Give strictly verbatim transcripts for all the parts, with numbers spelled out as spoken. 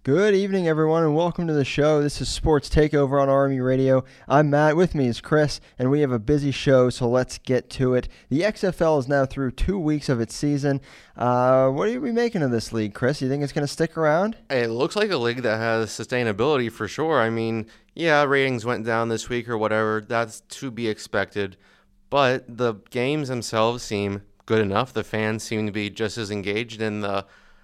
Good evening, everyone, and welcome to the show. This is Sports Takeover on Army Radio. I'm Matt. With me is Chris, and we have a busy show, so let's get to it. The X F L is now through two weeks of its season. Uh, what are we making of this league, Chris? You think it's going to stick around? It looks like a league that has sustainability for sure. I mean, yeah, ratings went down this week or whatever. That's to be expected. But the games themselves seem good enough. The fans seem to be just as engaged in the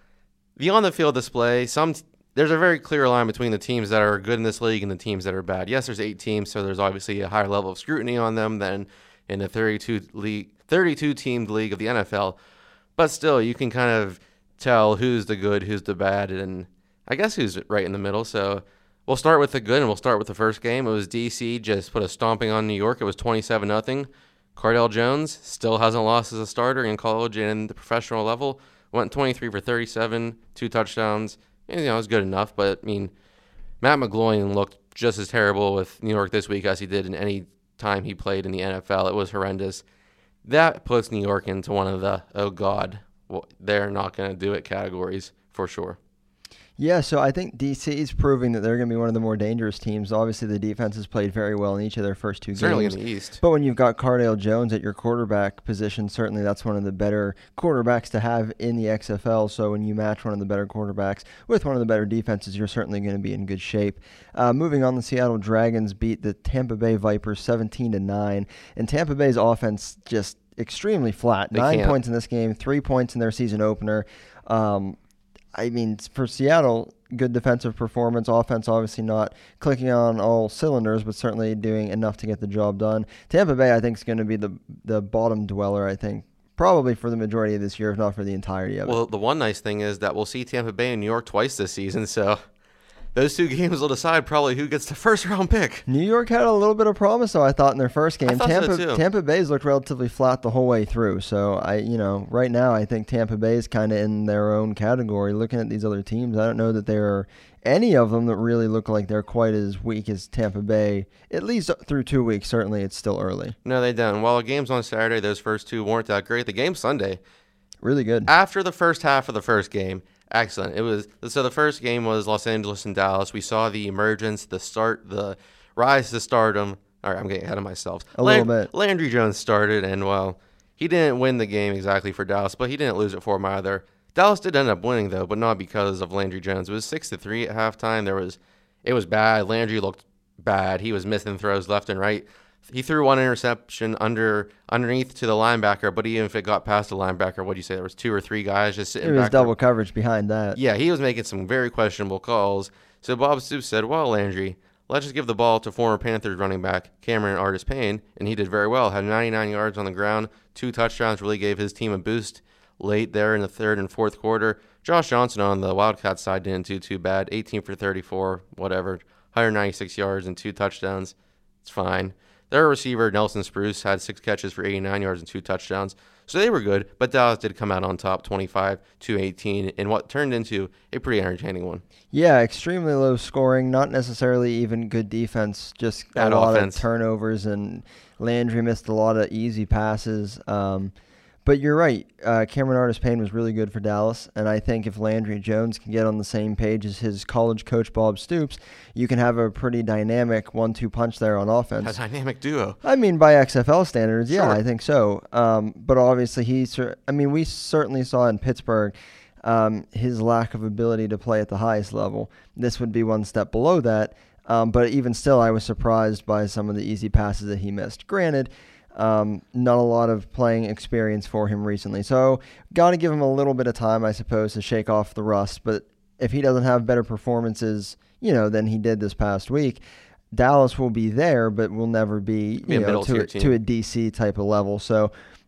the on-the-field display. Some There's a very clear line between the teams that are good in this league and the teams that are bad. Yes, there's eight teams, so there's obviously a higher level of scrutiny on them than in a thirty-two league, thirty-two team league of the N F L. But still, you can kind of tell who's the good, who's the bad, and I guess who's right in the middle. So we'll start with the good, and we'll start with the first game. It was D C just put a stomping on New York. It was twenty-seven nothing. Cardale Jones still hasn't lost as a starter in college and the professional level. Went twenty-three for thirty-seven, two touchdowns. And, you know, it was good enough. But, I mean, Matt McGloin looked just as terrible with New York this week as he did in any time he played in the N F L. It was horrendous. That puts New York into one of the, oh, God, well, they're not going to do it categories for sure. Yeah, so I think D C is proving that they're going to be one of the more dangerous teams. Obviously, the defense has played very well in each of their first two Certainly games. Certainly in the East. But when you've got Cardale Jones at your quarterback position, certainly that's one of the better quarterbacks to have in the X F L. So when you match one of the better quarterbacks with one of the better defenses, you're certainly going to be in good shape. Uh, moving on, the Seattle Dragons beat the Tampa Bay Vipers seventeen to nine, and Tampa Bay's offense just extremely flat. They Nine can't. points in this game, three points in their season opener. Um, I mean, for Seattle, good defensive performance. Offense obviously not clicking on all cylinders, but certainly doing enough to get the job done. Tampa Bay, I think, is going to be the the bottom dweller, I think, probably for the majority of this year, if not for the entirety of it. Well, the one nice thing is that we'll see Tampa Bay and New York twice this season, so those two games will decide probably who gets the first-round pick. New York had a little bit of promise, though, I thought, in their first game. I thought Tampa so too. Tampa Bay's looked relatively flat the whole way through. So, I, you know, right now I think Tampa Bay is kind of in their own category. Looking at these other teams, I don't know that there are any of them that really look like they're quite as weak as Tampa Bay, at least through two weeks. Certainly, it's still early. No, they don't. While the games on Saturday, those first two weren't that great. The game Sunday, really good. After the first half of the first game, excellent. It was so the first game was Los Angeles and Dallas. We saw the emergence, the start, the rise to stardom. All right, I'm getting ahead of myself. A little bit. Landry Jones started, and well, he didn't win the game exactly for Dallas, but he didn't lose it for him either. Dallas did end up winning though, but not because of Landry Jones. It was six to three at halftime. There was, it was bad. Landry looked bad. He was missing throws left and right. He threw one interception under underneath to the linebacker, but even if it got past the linebacker, what do you say? There was two or three guys just sitting It was back double there. coverage behind that. Yeah, he was making some very questionable calls. So Bob Stoops said, well, Landry, let's just give the ball to former Panthers running back Cameron Artis-Payne, and he did very well. Had ninety-nine yards on the ground, two touchdowns, really gave his team a boost late there in the third and fourth quarter. Josh Johnson on the Wildcats side didn't do too bad, eighteen for thirty-four, whatever, one hundred ninety-six yards and two touchdowns. It's fine. Their receiver, Nelson Spruce, had six catches for eighty-nine yards and two touchdowns. So they were good, but Dallas did come out on top twenty-five to eighteen in what turned into a pretty entertaining one. Yeah, extremely low scoring, not necessarily even good defense, just a Bad lot offense. of turnovers, and Landry missed a lot of easy passes. Um, but you're right, uh, Cameron Artis-Payne was really good for Dallas, and I think if Landry Jones can get on the same page as his college coach Bob Stoops, you can have a pretty dynamic one two punch there on offense. A dynamic duo. I mean, by X F L standards, yeah, Sure. I think so. Um, but obviously, he, cer- I mean, we certainly saw in Pittsburgh um, his lack of ability to play at the highest level. This would be one step below that. Um, but even still, I was surprised by some of the easy passes that he missed. Granted, um, not a lot of playing experience for him recently. So, got to give him a little bit of time, I suppose, to shake off the rust. But if he doesn't have better performances, you know, than he did this past week, Dallas will be there, but will never be, Be a you know, middle to, tier a, team. to a D C type of level. So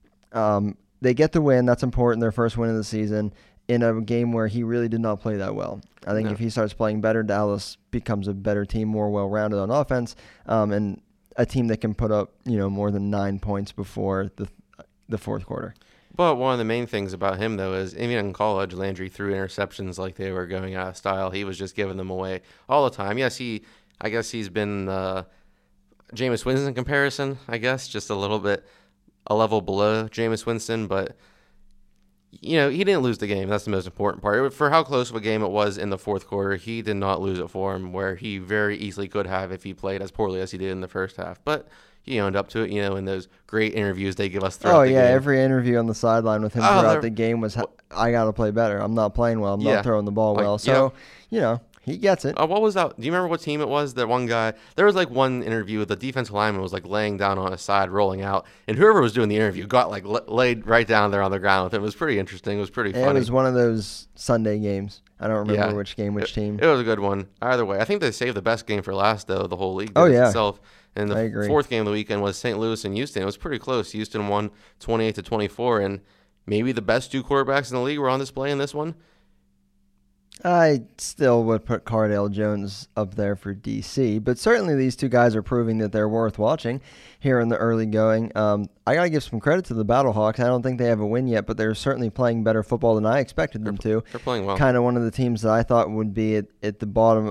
um, they get the win. That's important. Their first win of the season in a game where he really did not play that well. I think No. if he starts playing better, Dallas becomes a better team, more well-rounded on offense, um, and a team that can put up, you know, more than nine points before the the fourth quarter. But one of the main things about him, though, is even in college, Landry threw interceptions like they were going out of style. He was just giving them away all the time. Yes, he, I guess he's been uh, Jameis Winston comparison, I guess, just a little bit, a level below Jameis Winston. But you know, he didn't lose the game. That's the most important part. For how close of a game it was in the fourth quarter, he did not lose it for him, where he very easily could have if he played as poorly as he did in the first half. But he owned up to it, you know, in those great interviews they give us throughout oh, the yeah, game. every interview on the sideline with him Oh, throughout they're- the game was, I got to play better. I'm not playing well. I'm Yeah. not throwing the ball Like, well. So, you know, he gets it. Uh, what was that? Do you remember what team it was? That one guy. There was like one interview. The defensive lineman was like laying down on his side, rolling out, and whoever was doing the interview got like l- laid right down there on the ground with him. It was pretty interesting. It was pretty funny. It was one of those Sunday games. I don't remember Yeah. which game, which it, team. It was a good one. Either way, I think they saved the best game for last though. The whole league. Did Oh, yeah. Itself. And I the agree. fourth game of the weekend was Saint Louis and Houston. It was pretty close. Houston won twenty-eight to twenty-four, and maybe the best two quarterbacks in the league were on display in this one. I still would put Cardale Jones up there for D C, but certainly these two guys are proving that they're worth watching here in the early going. Um, I got to give some credit to the Battlehawks. I don't think they have a win yet, but they're certainly playing better football than I expected them to. They're playing well. Kind of one of the teams that I thought would be at, at the bottom,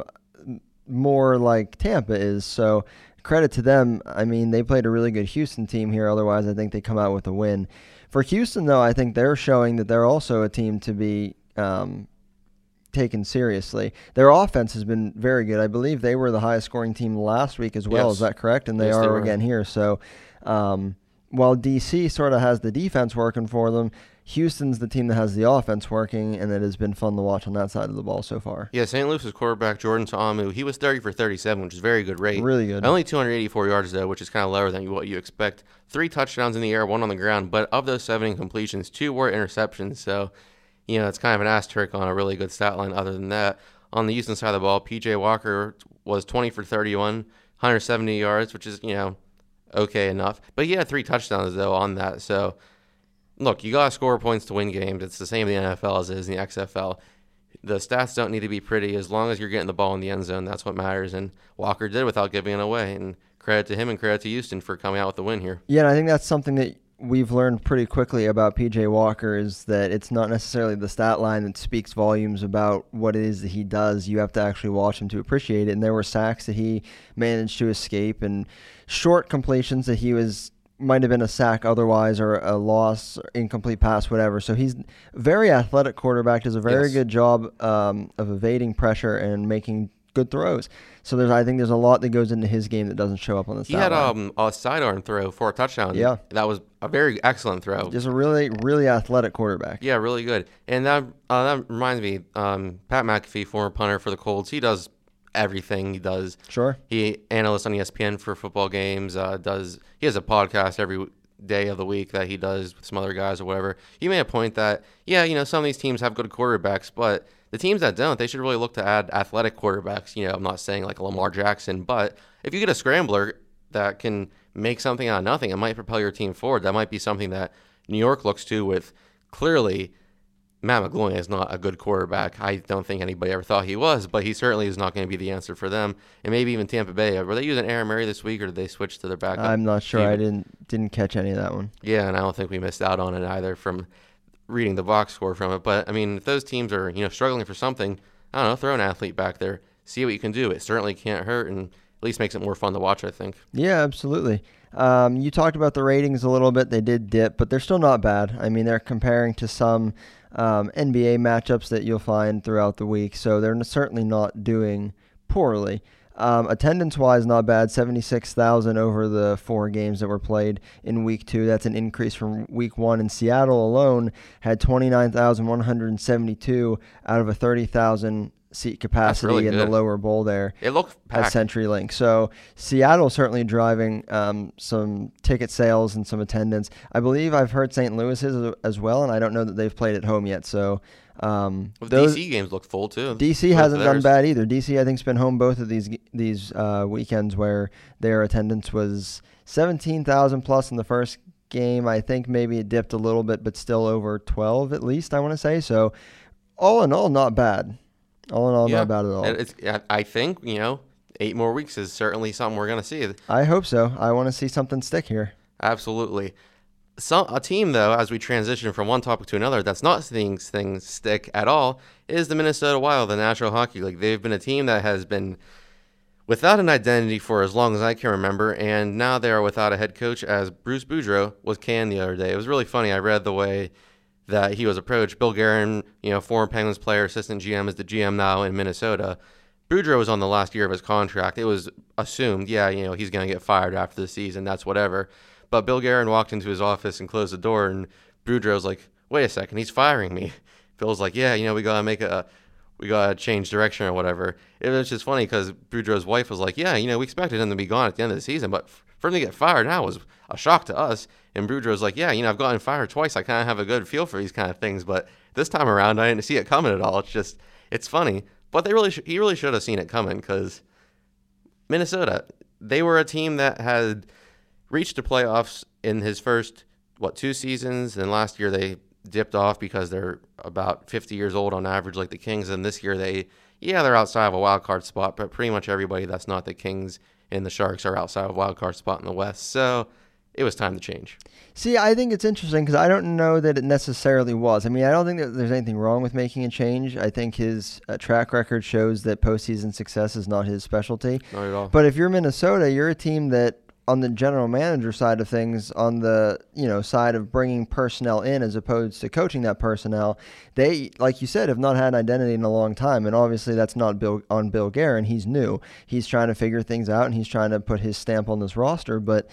more like Tampa is. So credit to them. I mean, they played a really good Houston team here. Otherwise, I think they come out with a win. For Houston, though, I think they're showing that they're also a team to be um, taken seriously. Their offense has been very good. I believe they were the highest scoring team last week as well. Yes. Is that correct? And they Yes, are they were. again here. So um, while D C sort of has the defense working for them, Houston's the team that has the offense working, and it has been fun to watch on that side of the ball so far. Yeah, Saint Louis's quarterback, Jordan Ta'amu, he was thirty for thirty-seven, which is a very good rate. Really good. Only two hundred eighty-four yards, though, which is kind of lower than what you expect. Three touchdowns in the air, one on the ground, but of those seven incompletions, two were interceptions. So, you know, it's kind of an asterisk on a really good stat line other than that. On the Houston side of the ball, P J Walker was twenty for thirty-one, one hundred seventy yards, which is, you know, okay enough. But he had three touchdowns, though, on that. So, look, you got to score points to win games. It's the same in the N F L as it is in the X F L. The stats don't need to be pretty. As long as you're getting the ball in the end zone, that's what matters. And Walker did without giving it away. And credit to him and credit to Houston for coming out with the win here. Yeah, and I think that's something that we've learned pretty quickly about P J Walker is that it's not necessarily the stat line that speaks volumes about what it is that he does. You have to actually watch him to appreciate it. And there were sacks that he managed to escape and short completions that he was might have been a sack otherwise or a loss, or incomplete pass, whatever. So he's a very athletic quarterback, does a very Yes. good job um, of evading pressure and making good throws. So there's, I think there's a lot that goes into his game that doesn't show up on the He stat had line. um, a sidearm throw for a touchdown. Yeah. That was a very excellent throw. Just a really, really athletic quarterback. Yeah, really good. And that uh, that reminds me, um, Pat McAfee, former punter for the Colts, he does everything he does. Sure. He analysts on E S P N for football games. Uh, does he has a podcast every day of the week that he does with some other guys or whatever. He made a point that yeah, you know, some of these teams have good quarterbacks, but the teams that don't, they should really look to add athletic quarterbacks. You know, I'm not saying like a Lamar Jackson, but if you get a scrambler that can make something out of nothing, it might propel your team forward. That might be something that New York looks to with clearly. Matt McGloin is not a good quarterback. I don't think anybody ever thought he was, but he certainly is not going to be the answer for them. And maybe even Tampa Bay. Were they using Aaron Murray this week, or did they switch to their backup? I'm not sure. Even- I didn't didn't catch any of that one. Yeah, and I don't think we missed out on it either from reading the box score from it. But, I mean, if those teams are, you know, struggling for something, I don't know, throw an athlete back there. See what you can do. It certainly can't hurt, and at least makes it more fun to watch, I think. Yeah, absolutely. Um, you talked about the ratings a little bit. They did dip, but they're still not bad. I mean, they're comparing to some um, N B A matchups that you'll find throughout the week, so they're certainly not doing poorly. Um, attendance-wise, not bad, seventy-six thousand over the four games that were played in week two. That's an increase from week one. And Seattle alone had twenty-nine thousand one hundred seventy-two out of a thirty thousand seat capacity really in the good. lower bowl there It looked at packed. CenturyLink. So Seattle certainly driving um, some ticket sales and some attendance. I believe I've heard Saint Louis is as well, and I don't know that they've played at home yet. So um, Well, those, D C games looked full, too. D C Both hasn't of done theirs. bad either. D C, I think, has been home both of these these uh, weekends where their attendance was seventeen thousand plus in the first game. I think maybe it dipped a little bit, but still over twelve at least, I want to say. So all in all, not bad. All in all, Yeah. not bad at all. And It's, I think, you know, eight more weeks is certainly something we're going to see. I hope so. I want to see something stick here. Absolutely. So, a team, though, as we transition from one topic to another, that's not seeing things stick at all, is the Minnesota Wild, the National Hockey League. They've been a team that has been without an identity for as long as I can remember, and now they are without a head coach, as Bruce Boudreau was canned the other day. It was really funny. I read the way that he was approached. Bill Guerin, you know, former Penguins player, assistant G M, is the G M now in Minnesota. Boudreau was on the last year of his contract. It was assumed, yeah, you know, he's going to get fired after the season. That's whatever. But Bill Guerin walked into his office and closed the door, and Boudreau's like, wait a second, he's firing me. Bill's like, yeah, you know, we got to make a, we got to change direction or whatever. It was just funny because Boudreau's wife was like, yeah, you know, we expected him to be gone at the end of the season, but for him to get fired now was a shock to us. And Boudreau's like, yeah, you know, I've gotten fired twice. I kind of have a good feel for these kind of things, but this time around, I didn't see it coming at all. It's just, it's funny. But they really, sh- he really should have seen it coming because Minnesota, they were a team that had reached the playoffs in his first, what, two seasons. And last year they dipped off because they're about fifty years old on average like the Kings. And this year they, yeah, they're outside of a wild card spot, but pretty much everybody that's not the Kings and the Sharks are outside of a wild card spot in the West. So it was time to change. See, I think it's interesting because I don't know that it necessarily was. I mean, I don't think that there's anything wrong with making a change. I think his uh, track record shows that postseason success is not his specialty. Not at all. But if you're Minnesota, you're a team that on the general manager side of things, on the, you know, side of bringing personnel in as opposed to coaching that personnel, they, like you said, have not had an identity in a long time. And obviously that's not Bill, on Bill Guerin. He's new. He's trying to figure things out and he's trying to put his stamp on this roster. But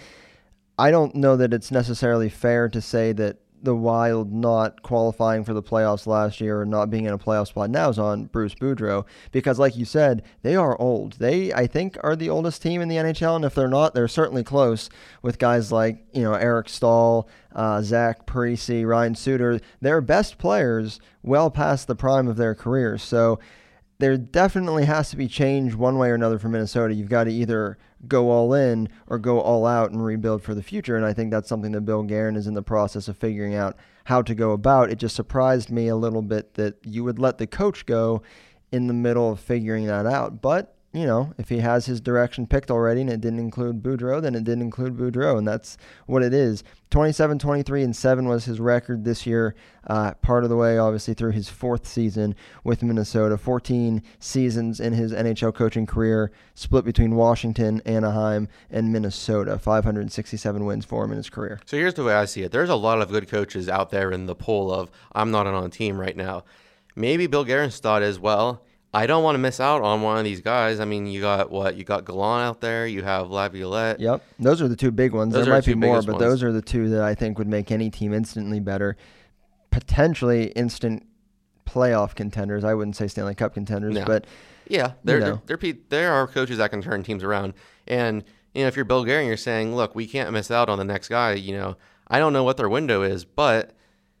I don't know that it's necessarily fair to say that the Wild not qualifying for the playoffs last year or not being in a playoff spot now is on Bruce Boudreau because, like you said, they are old. They, I think, are the oldest team in the N H L, and if they're not, they're certainly close with guys like, you know, Eric Stahl, uh, Zach Parise, Ryan Suter. They're best players well past the prime of their careers. So there definitely has to be change one way or another for Minnesota. You've got to either go all in or go all out and rebuild for the future. And I think that's something that Bill Guerin is in the process of figuring out how to go about. It just surprised me a little bit that you would let the coach go in the middle of figuring that out. But, you know, if he has his direction picked already and it didn't include Boudreau, then it didn't include Boudreau, and that's what it is. twenty-seven, twenty-three, and seven was his record this year, uh, part of the way, obviously, through his fourth season with Minnesota. fourteen seasons in his N H L coaching career, split between Washington, Anaheim, and Minnesota. five hundred sixty-seven wins for him in his career. So here's the way I see it. There's a lot of good coaches out there in the pool of, I'm not on a team right now. Maybe Bill Guerin's thought is, well, I don't want to miss out on one of these guys. I mean, you got what? You got Gallant out there. You have Laviolette. Yep. Those are the two big ones. Those there are might the be two more, biggest but ones. those are the two that I think would make any team instantly better. Potentially instant playoff contenders. I wouldn't say Stanley Cup contenders, No. but Yeah, they're, you know. they're, they're, pe- there are coaches that can turn teams around. And, you know, if you're Bill Guerin, you're saying, look, we can't miss out on the next guy. You know, I don't know what their window is, but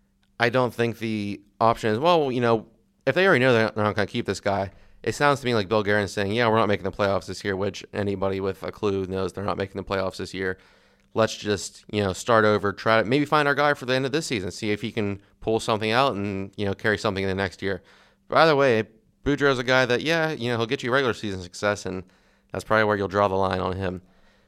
I don't think the option is, well, you know, if they already know they're not, they're not going to keep this guy, it sounds to me like Bill Guerin's saying, yeah, we're not making the playoffs this year, which anybody with a clue knows they're not making the playoffs this year. Let's just, you know, start over, try to maybe find our guy for the end of this season, see if he can pull something out and, you know, carry something in the next year. By the way, Boudreau's a guy that, yeah, you know, he'll get you regular season success, and that's probably where you'll draw the line on him.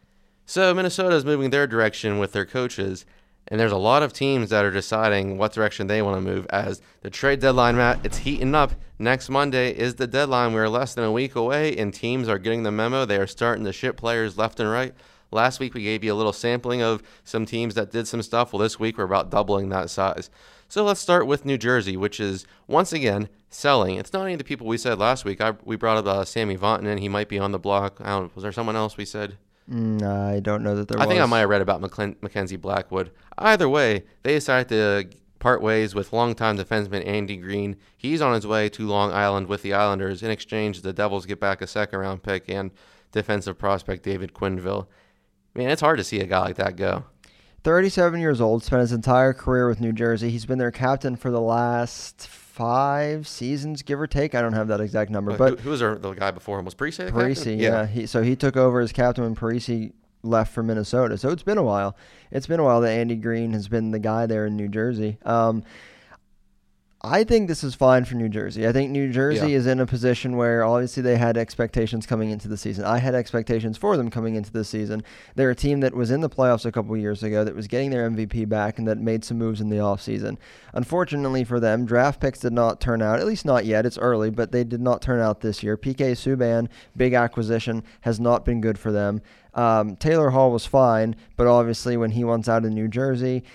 So Minnesota is moving their direction with their coaches, and there's a lot of teams that are deciding what direction they want to move as the trade deadline, Matt, it's heating up. Next Monday is the deadline. We're less than a week away, and teams are getting the memo. They are starting to ship players left and right. Last week we gave you a little sampling of some teams that did some stuff. Well, this week we're about doubling that size. So let's start with New Jersey, which is, once again, selling. It's not any of the people we said last week. I, we brought up uh, Sammy Vatanen. He might be on the block. I don't, was there someone else we said? mm, I don't know that there I was. think I might have read about McClen- Mackenzie Blackwood. Either way, they decided to part ways with longtime defenseman Andy Green. He's on his way to Long Island with the Islanders. In exchange, the Devils get back a second-round pick and defensive prospect David Quinville. Man, it's hard to see a guy like that go. thirty-seven years old, spent his entire career with New Jersey. He's been their captain for the last five seasons, give or take. I don't have that exact number, Who, but who was our, the guy before him? Was Parise the captain? Parise, yeah. He, so he took over as captain when Parise left for Minnesota. So it's been a while. It's been a while that Andy Green has been the guy there in New Jersey. Um, I think this is fine for New Jersey. I think New Jersey Yeah. is in a position where obviously they had expectations coming into the season. I had expectations for them coming into the season. They're a team that was in the playoffs a couple years ago, that was getting their M V P back, and that made some moves in the offseason. Unfortunately for them, draft picks did not turn out, at least not yet. It's early, but they did not turn out this year. P K Subban, big acquisition, has not been good for them. Um, Taylor Hall was fine, but obviously when he wants out of New Jersey,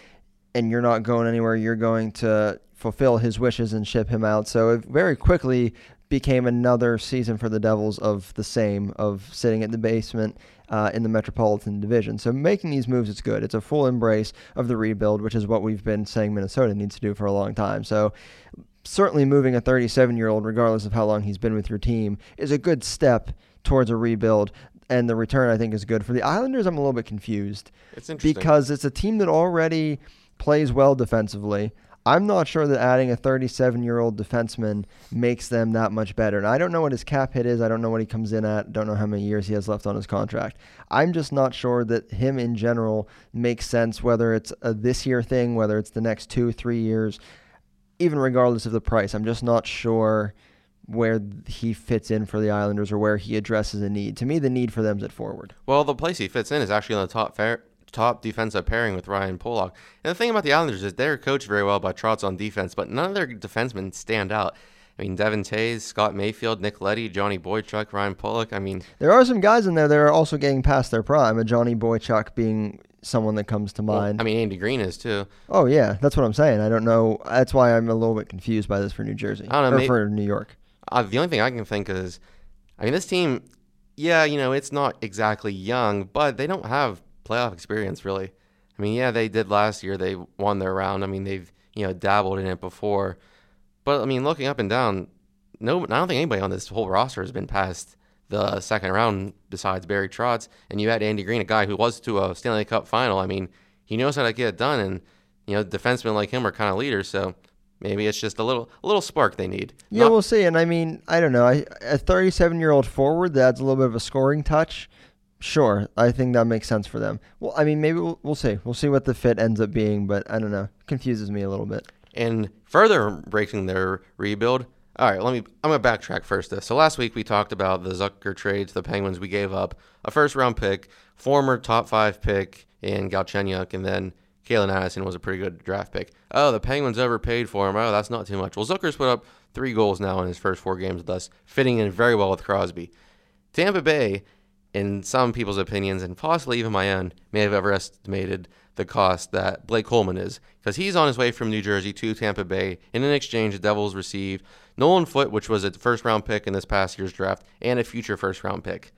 and you're not going anywhere. You're going to fulfill his wishes and ship him out. So it very quickly became another season for the Devils of the same, of sitting at the basement uh, in the Metropolitan Division. So making these moves is good. It's a full embrace of the rebuild, which is what we've been saying Minnesota needs to do for a long time. So certainly moving a thirty-seven-year-old, regardless of how long he's been with your team, is a good step towards a rebuild. And the return, I think, is good. For the Islanders, I'm a little bit confused. It's interesting. Because it's a team that already plays well defensively. I'm not sure that adding a thirty-seven-year-old defenseman makes them that much better. And I don't know what his cap hit is. I don't know what he comes in at. Don't know how many years he has left on his contract. I'm just not sure that him in general makes sense, whether it's a this year thing, whether it's the next two, three years, even regardless of the price. I'm just not sure where he fits in for the Islanders or where he addresses a need. To me, the need for them is at forward. Well, the place he fits in is actually on the top fair, top defensive pairing with Ryan Pollock. And the thing about the Islanders is they're coached very well by Trotz on defense, but none of their defensemen stand out. I mean, Devin Tays, Scott Mayfield, Nick Leddy, Johnny Boychuk, Ryan Pollock. I mean, there are some guys in there that are also getting past their prime, a Johnny Boychuk being someone that comes to mind. Well, I mean, Andy Green is too. Oh, yeah, that's what I'm saying. I don't know. That's why I'm a little bit confused by this for New Jersey. I don't know, or maybe, for New York. Uh, the only thing I can think is, I mean, this team, yeah, you know, it's not exactly young, but they don't have playoff experience, really. I mean, yeah, they did last year. They won their round. I mean, they've, you know, dabbled in it before. But, I mean, looking up and down, no, I don't think anybody on this whole roster has been past the second round besides Barry Trotz. And you had Andy Green, a guy who was to a Stanley Cup final. I mean, he knows how to get it done. And, you know, defensemen like him are kind of leaders, so maybe it's just a little a little spark they need. Yeah, Not- we'll see. And, I mean, I don't know. I, a thirty-seven-year-old forward that adds a little bit of a scoring touch. Sure, I think that makes sense for them. Well, I mean, maybe we'll, we'll see. We'll see what the fit ends up being, but I don't know. Confuses me a little bit. And further breaking their rebuild. All right, let me. I'm gonna backtrack first. Though. So last week we talked about the Zucker trade to the Penguins. We gave up a first round pick, former top five pick in Galchenyuk, and then Kalen Addison was a pretty good draft pick. Oh, the Penguins overpaid for him. Oh, that's not too much. Well, Zucker's put up three goals now in his first four games with us, fitting in very well with Crosby. Tampa Bay, in some people's opinions, and possibly even my own, may have overestimated the cost that Blake Coleman is, because he's on his way from New Jersey to Tampa Bay. In an exchange, the Devils received Nolan Foote, which was a first-round pick in this past year's draft, and a future first-round pick.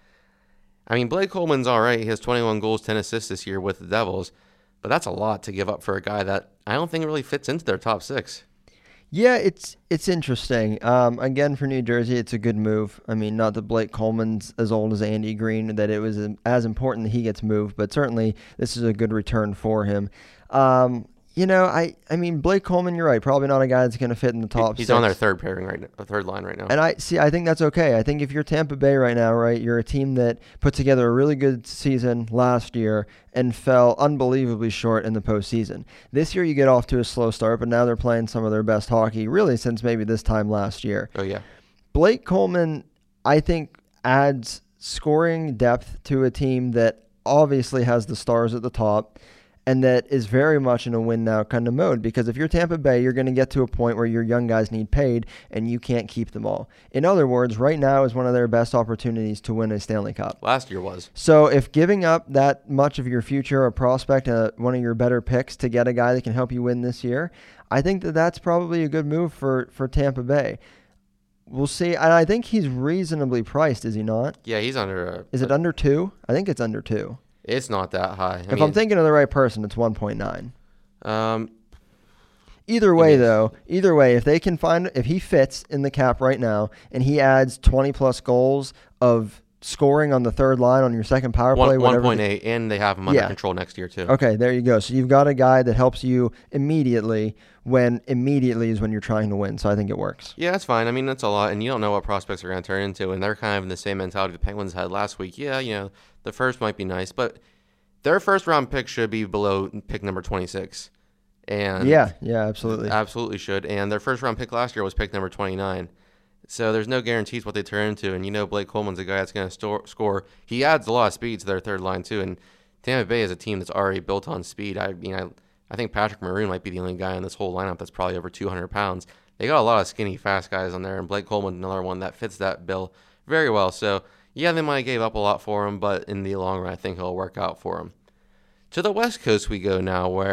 I mean, Blake Coleman's all right. He has twenty-one goals, ten assists this year with the Devils, but that's a lot to give up for a guy that I don't think really fits into their top six. Yeah, it's it's interesting. Um, again, for New Jersey, it's a good move. I mean, not that Blake Coleman's as old as Andy Green, that it was as important that he gets moved, but certainly this is a good return for him. Um, you know, I, I mean, Blake Coleman, you're right, probably not a guy that's going to fit in the top He's six. on their third pairing right now, third line right now. And I see. I think that's okay. I think if you're Tampa Bay right now, right, you're a team that put together a really good season last year and fell unbelievably short in the postseason. This year you get off to a slow start, but now they're playing some of their best hockey, really since maybe this time last year. Oh yeah. Blake Coleman, I think, adds scoring depth to a team that obviously has the stars at the top, and that is very much in a win-now kind of mode. Because if you're Tampa Bay, you're going to get to a point where your young guys need paid, and you can't keep them all. In other words, right now is one of their best opportunities to win a Stanley Cup. Last year was. So if giving up that much of your future, a prospect, uh, one of your better picks to get a guy that can help you win this year, I think that that's probably a good move for, for Tampa Bay. We'll see. And I think he's reasonably priced, is he not? Yeah, he's under a... Is it under two? I think it's under two. It's not that high. I if mean, I'm thinking of the right person, it's one point nine. Um, either way, though, either way, if they can find, if he fits in the cap right now and he adds twenty plus goals of scoring on the third line on your second power play, one, whatever. one point eight, and they have him under Yeah. control next year, too. Okay, there you go. So you've got a guy that helps you immediately when immediately is when you're trying to win. So I think it works. Yeah, that's fine. I mean, that's a lot, and you don't know what prospects are going to turn into, and they're kind of in the same mentality the Penguins had last week. Yeah, you know, the first might be nice, but their first-round pick should be below pick number twenty-six. And Yeah, yeah, absolutely. Absolutely should. And their first-round pick last year was pick number twenty-nine. So there's no guarantees what they turn into, and you know Blake Coleman's a guy that's going to score. He adds a lot of speed to their third line, too, and Tampa Bay is a team that's already built on speed. I mean, I, I think Patrick Maroon might be the only guy in this whole lineup that's probably over two hundred pounds. They got a lot of skinny, fast guys on there, and Blake Coleman, another one that fits that bill very well. So, yeah, they might have gave up a lot for him, but in the long run, I think it'll work out for him. To the West Coast we go now, where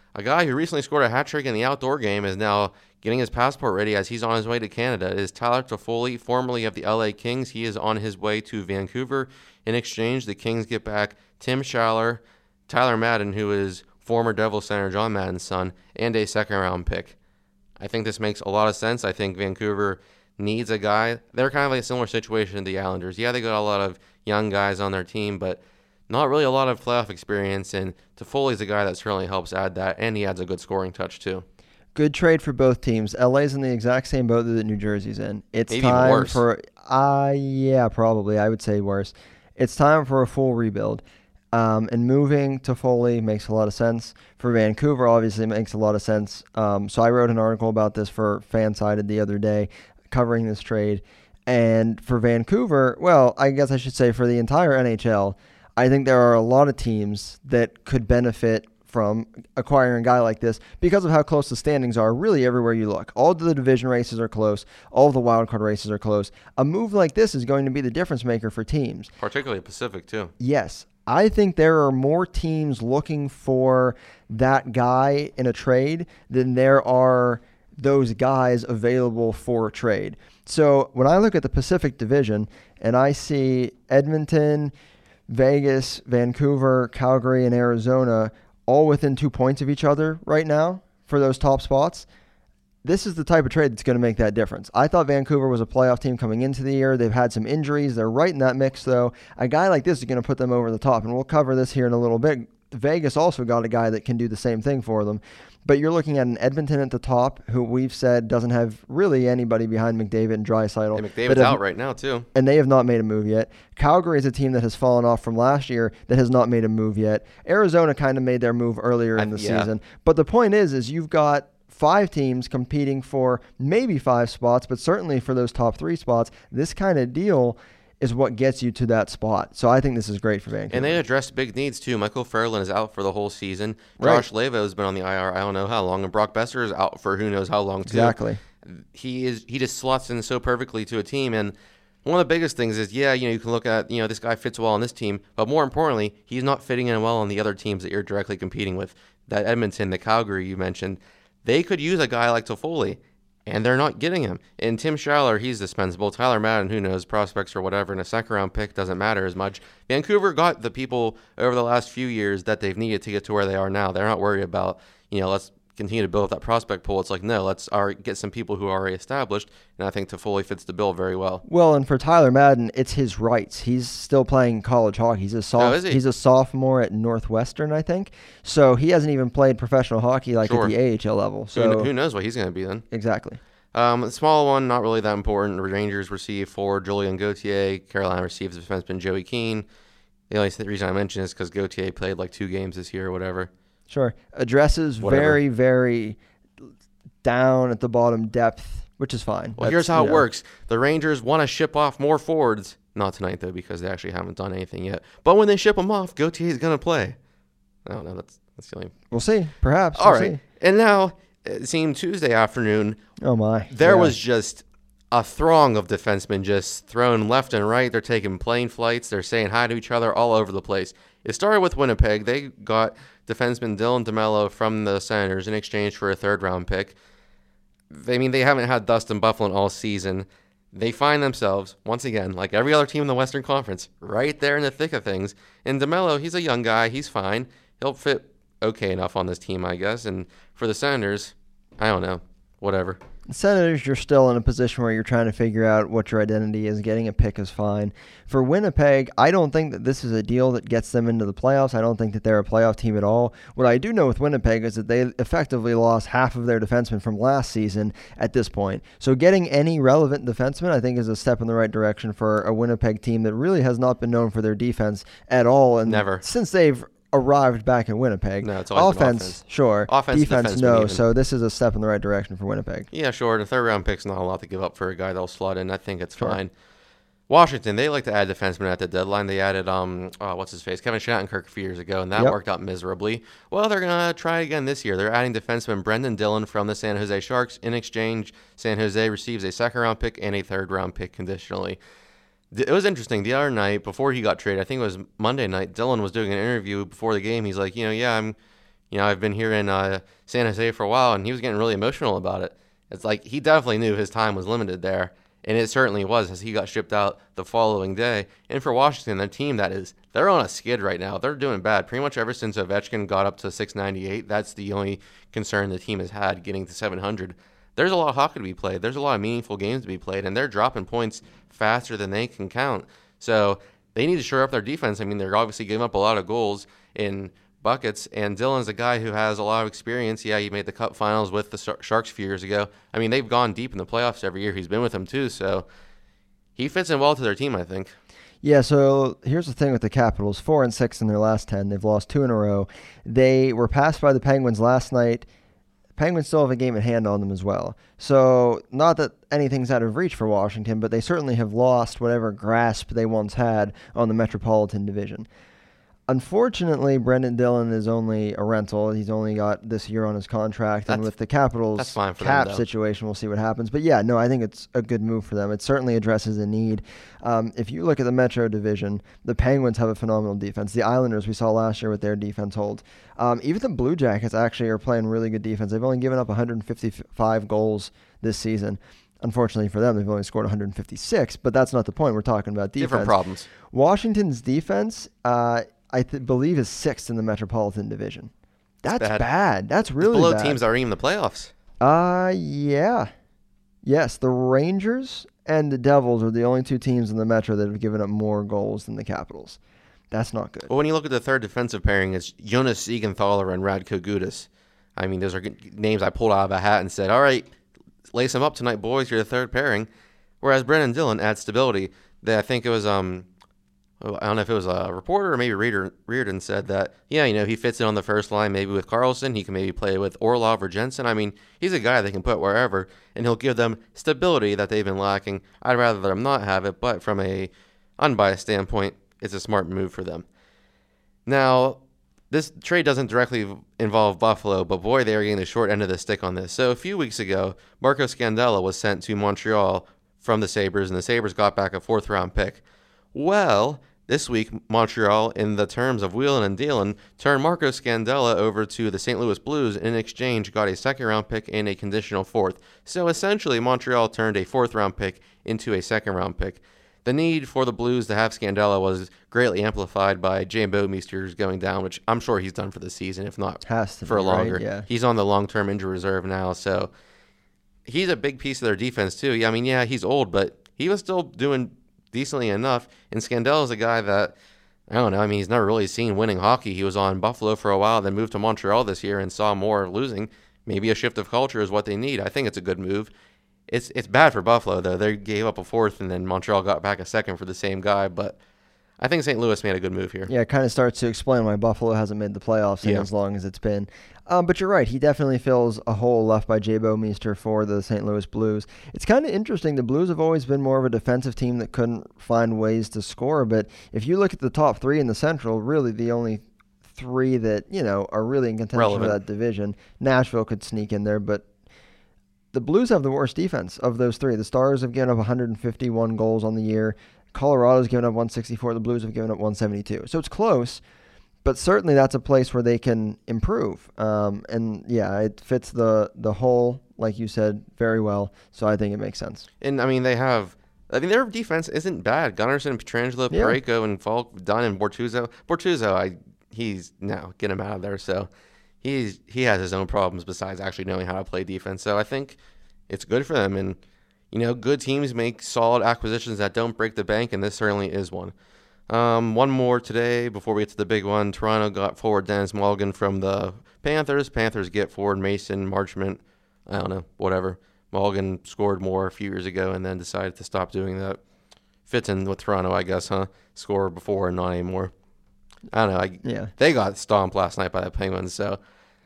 A guy who recently scored a hat trick in the outdoor game is now getting his passport ready as he's on his way to Canada. It is Tyler Toffoli, formerly of the L A Kings. He is on his way to Vancouver. In exchange, the Kings get back Tim Schaller, Tyler Madden, who is former Devils center John Madden's son, and a second-round pick. I think this makes a lot of sense. I think Vancouver needs a guy. They're kind of like a similar situation to the Islanders. Yeah, they got a lot of young guys on their team, but not really a lot of playoff experience, and Toffoli's a guy that certainly helps add that, and he adds a good scoring touch too. Good trade for both teams. L A's in the exact same boat that New Jersey's in. It's Maybe time worse. for, uh, yeah, probably. I would say worse. It's time for a full rebuild. Um, and moving to Foley makes a lot of sense. For Vancouver, obviously, it makes a lot of sense. Um, so I wrote an article about this for Fansided the other day, covering this trade. And for Vancouver, well, I guess I should say for the entire N H L, I think there are a lot of teams that could benefit from acquiring a guy like this because of how close the standings are really everywhere you look. All of the division races are close. All of the wildcard races are close. A move like this is going to be the difference maker for teams. Particularly Pacific, too. Yes. I think there are more teams looking for that guy in a trade than there are those guys available for a trade. So when I look at the Pacific Division and I see Edmonton, Vegas, Vancouver, Calgary, and Arizona all within two points of each other right now for those top spots, this is the type of trade that's going to make that difference. I thought Vancouver was a playoff team coming into the year. They've had some injuries. They're right in that mix, though. A guy like this is going to put them over the top, and we'll cover this here in a little bit. Vegas also got a guy that can do the same thing for them. But you're looking at an Edmonton at the top, who we've said doesn't have really anybody behind McDavid and Draisaitl. And McDavid's have, out right now, too. And they have not made a move yet. Calgary is a team that has fallen off from last year that has not made a move yet. Arizona kind of made their move earlier in the I, yeah. season. But the point is, is you've got five teams competing for maybe five spots, but certainly for those top three spots. This kind of deal is what gets you to that spot. So I think this is great for Vancouver. And they addressed big needs, too. Michael Ferland is out for the whole season. Right. Josh Lavo has been on the I R I don't know how long. And Brock Besser is out for who knows how long, too. Exactly. He is he just slots in so perfectly to a team. And one of the biggest things is, yeah, you know, you can look at, you know, this guy fits well on this team. But more importantly, he's not fitting in well on the other teams that you're directly competing with. That Edmonton, the Calgary you mentioned, they could use a guy like Toffoli, and they're not getting him. And Tim Schaller, he's dispensable. Tyler Madden, who knows, prospects or whatever, and a second-round pick doesn't matter as much. Vancouver got the people over the last few years that they've needed to get to where they are now. They're not worried about, you know, let's continue to build that prospect pool. It's like, no, let's our, get some people who are already established, and I think Toffoli fits the bill very well. Well, and for Tyler Madden, it's his rights. He's still playing college hockey. He's a soph- Oh, is he? He's a sophomore at Northwestern, I think. So he hasn't even played professional hockey like Sure. at the A H L level. So Who, who knows what he's going to be then? exactly. Um, the small one, not really that important. The Rangers receive for Julian Gauthier. Carolina receives defenseman Joey Keane. The only reason I mention is because Gauthier played like two games this year or whatever. Sure. Addresses Whatever. very, very down at the bottom depth, which is fine. Well, That's, here's how you it know, works. The Rangers want to ship off more forwards. Not tonight, though, because they actually haven't done anything yet. But when they ship them off, Gauthier is going to play. I don't know. That's, that's the only... We'll see. Perhaps. All we'll right. see. And now, it seemed Tuesday afternoon, Oh, my. there Yeah. was just a throng of defensemen just thrown left and right. They're taking plane flights. They're saying hi to each other all over the place. It started with Winnipeg. They got defenseman Dylan DeMello from the Senators in exchange for a third-round pick. I mean, they haven't had Dustin Byfuglien all season. They find themselves, once again, like every other team in the Western Conference, right there in the thick of things. And DeMello, he's a young guy. He's fine. He'll fit okay enough on this team, I guess. And for the Senators, I don't know. Whatever. Senators, you're still in a position where you're trying to figure out what your identity is. Getting a pick is fine. For Winnipeg, I don't think that this is a deal that gets them into the playoffs. I don't think that they're a playoff team at all. What I do know with Winnipeg is that they effectively lost half of their defensemen from last season at this point. So getting any relevant defenseman, I think, is a step in the right direction for a Winnipeg team that really has not been known for their defense at all. And Never. Since they've arrived back in Winnipeg. No, it's always been offense, offense. sure. Offense, defense, defense, no. even. So this is a step in the right direction for Winnipeg. Yeah, sure. The third round pick's not a lot to give up for a guy that'll slot in. I think it's Sure. fine. Washington, they like to add defensemen at the deadline. They added, um, oh, what's his face, Kevin Shattenkirk a few years ago, and that Yep. worked out miserably. Well, they're going to try again this year. They're adding defenseman Brendan Dillon from the San Jose Sharks. In exchange, San Jose receives a second round pick and a third round pick conditionally. It was interesting. The other night, before he got traded, I think it was Monday night, Dillon was doing an interview before the game. He's like, you know, yeah, I'm You know, I've been here in uh, San Jose for a while, and he was getting really emotional about it. It's like he definitely knew his time was limited there, and it certainly was as he got shipped out the following day. And for Washington, their team that is, they're on a skid right now. They're doing bad. Pretty much ever since Ovechkin got up to six ninety-eight, that's the only concern the team has had, getting to seven hundred. There's a lot of hockey to be played. There's a lot of meaningful games to be played, and they're dropping points faster than they can count. So they need to shore up their defense. I mean, they're obviously giving up a lot of goals in buckets, and Dylan's a guy who has a lot of experience. Yeah, he made the Cup Finals with the Sharks a few years ago. I mean, they've gone deep in the playoffs every year. He's been with them too, so he fits in well to their team, I think. Yeah, so here's the thing with the Capitals. Four and six in their last ten. They've lost two in a row. They were passed by the Penguins last night. Penguins still have a game at hand on them as well. So not that anything's out of reach for Washington, but they certainly have lost whatever grasp they once had on the Metropolitan Division. Unfortunately, Brendan Dillon is only a rental. He's only got this year on his contract. That's, and with the Capitals cap them, situation, we'll see what happens. But yeah, no, I think it's a good move for them. It certainly addresses a need. Um, if you look at the Metro Division, the Penguins have a phenomenal defense. The Islanders, we saw last year with their defense hold. Um, even the Blue Jackets actually are playing really good defense. They've only given up one hundred fifty-five goals this season. Unfortunately for them, they've only scored one hundred fifty-six, but that's not the point. We're talking about defense. Different problems. Washington's defense, uh, I th- believe, is sixth in the Metropolitan Division. That's bad. bad. That's really it's below bad. Teams that are even in the playoffs. Uh, yeah. Yes, the Rangers and the Devils are the only two teams in the Metro that have given up more goals than the Capitals. That's not good. Well, when you look at the third defensive pairing, it's Jonas Siegenthaler and Radko Gudas. I mean, those are names I pulled out of a hat and said, all right, lace them up tonight, boys. You're the third pairing. Whereas Brendan Dillon adds stability. That I think it was... um. I don't know if it was a reporter or maybe Reader, Reardon said that, yeah, you know, he fits in on the first line maybe with Karlsson. He can maybe play with Orlov or Jensen. I mean, he's a guy they can put wherever, and he'll give them stability that they've been lacking. I'd rather them not have it, but from a unbiased standpoint, it's a smart move for them. Now, this trade doesn't directly involve Buffalo, but boy, they are getting the short end of the stick on this. So a few weeks ago, Marco Scandella was sent to Montreal from the Sabres, and the Sabres got back a fourth-round pick. Well, this week, Montreal, in the terms of wheeling and dealing, turned Marco Scandella over to the Saint Louis Blues, and in exchange got a second-round pick and a conditional fourth. So essentially, Montreal turned a fourth-round pick into a second-round pick. The need for the Blues to have Scandella was greatly amplified by Jay Bouwmeester's going down, which I'm sure he's done for the season, if not for be, longer. Right? Yeah. He's on the long-term injury reserve now, so he's a big piece of their defense, too. Yeah, I mean, yeah, he's old, but he was still doing decently enough, and Scandella is a guy that, I don't know, I mean, he's never really seen winning hockey. He was on Buffalo for a while, then moved to Montreal this year and saw more losing. Maybe a shift of culture is what they need. I think it's a good move. It's it's bad for Buffalo, though. They gave up a fourth, and then Montreal got back a second for the same guy, but I think Saint Louis made a good move here. Yeah, it kind of starts to explain why Buffalo hasn't made the playoffs in yeah. as long as it's been. Um, but you're right. He definitely fills a hole left by Jay Bouwmeester for the Saint Louis Blues. It's kind of interesting. The Blues have always been more of a defensive team that couldn't find ways to score. But if you look at the top three in the Central, really the only three that, you know, are really in contention Relevant. for that division, Nashville could sneak in there. But the Blues have the worst defense of those three. The Stars have given up one hundred fifty-one goals on the year. Colorado's given up one sixty-four. The Blues have given up one seventy-two. So it's close, but certainly that's a place where they can improve. Um, and yeah, it fits the the whole, like you said, very well. So I think it makes sense. And I mean, they have. I mean, their defense isn't bad. Gunnarsson, Pietrangelo, Yeah. Parayko, and Falk, Dunn, and Bortuzzo. Bortuzzo, I he's no get him out of there. So he's he has his own problems besides actually knowing how to play defense. So I think it's good for them. And you know, good teams make solid acquisitions that don't break the bank, and this certainly is one. Um, one more today before we get to the big one. Toronto got forward Dennis Mulligan from the Panthers. Panthers get forward Mason Marchment. I don't know, whatever. Mulligan scored more a few years ago and then decided to stop doing that. Fits in with Toronto, I guess, huh? Score before and not anymore. I don't know. I, Yeah. They got stomped last night by the Penguins, so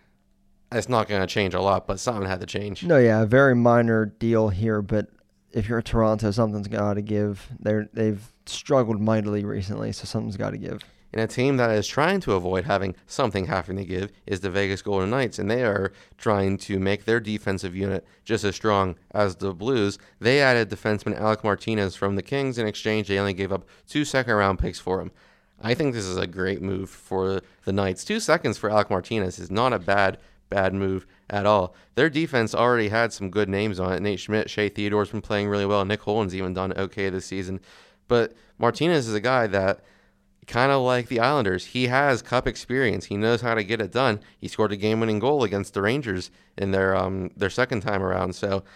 it's not going to change a lot, but something had to change. No, yeah, a very minor deal here, but if you're Toronto, something's got to give. They're they've struggled mightily recently, so something's got to give. And a team that is trying to avoid having something having to give is the Vegas Golden Knights, and they are trying to make their defensive unit just as strong as the Blues. They added defenseman Alec Martinez from the Kings. In exchange, they only gave up two second-round picks for him. I think this is a great move for the Knights. Two seconds for Alec Martinez is not a bad, bad move at all. Their defense already had some good names on it. Nate Schmidt, Shea Theodore's been playing really well. Nick Holden's even done okay this season. But Martinez is a guy that, kind of like the Islanders, he has cup experience. He knows how to get it done. He scored a game-winning goal against the Rangers in their um their second time around. So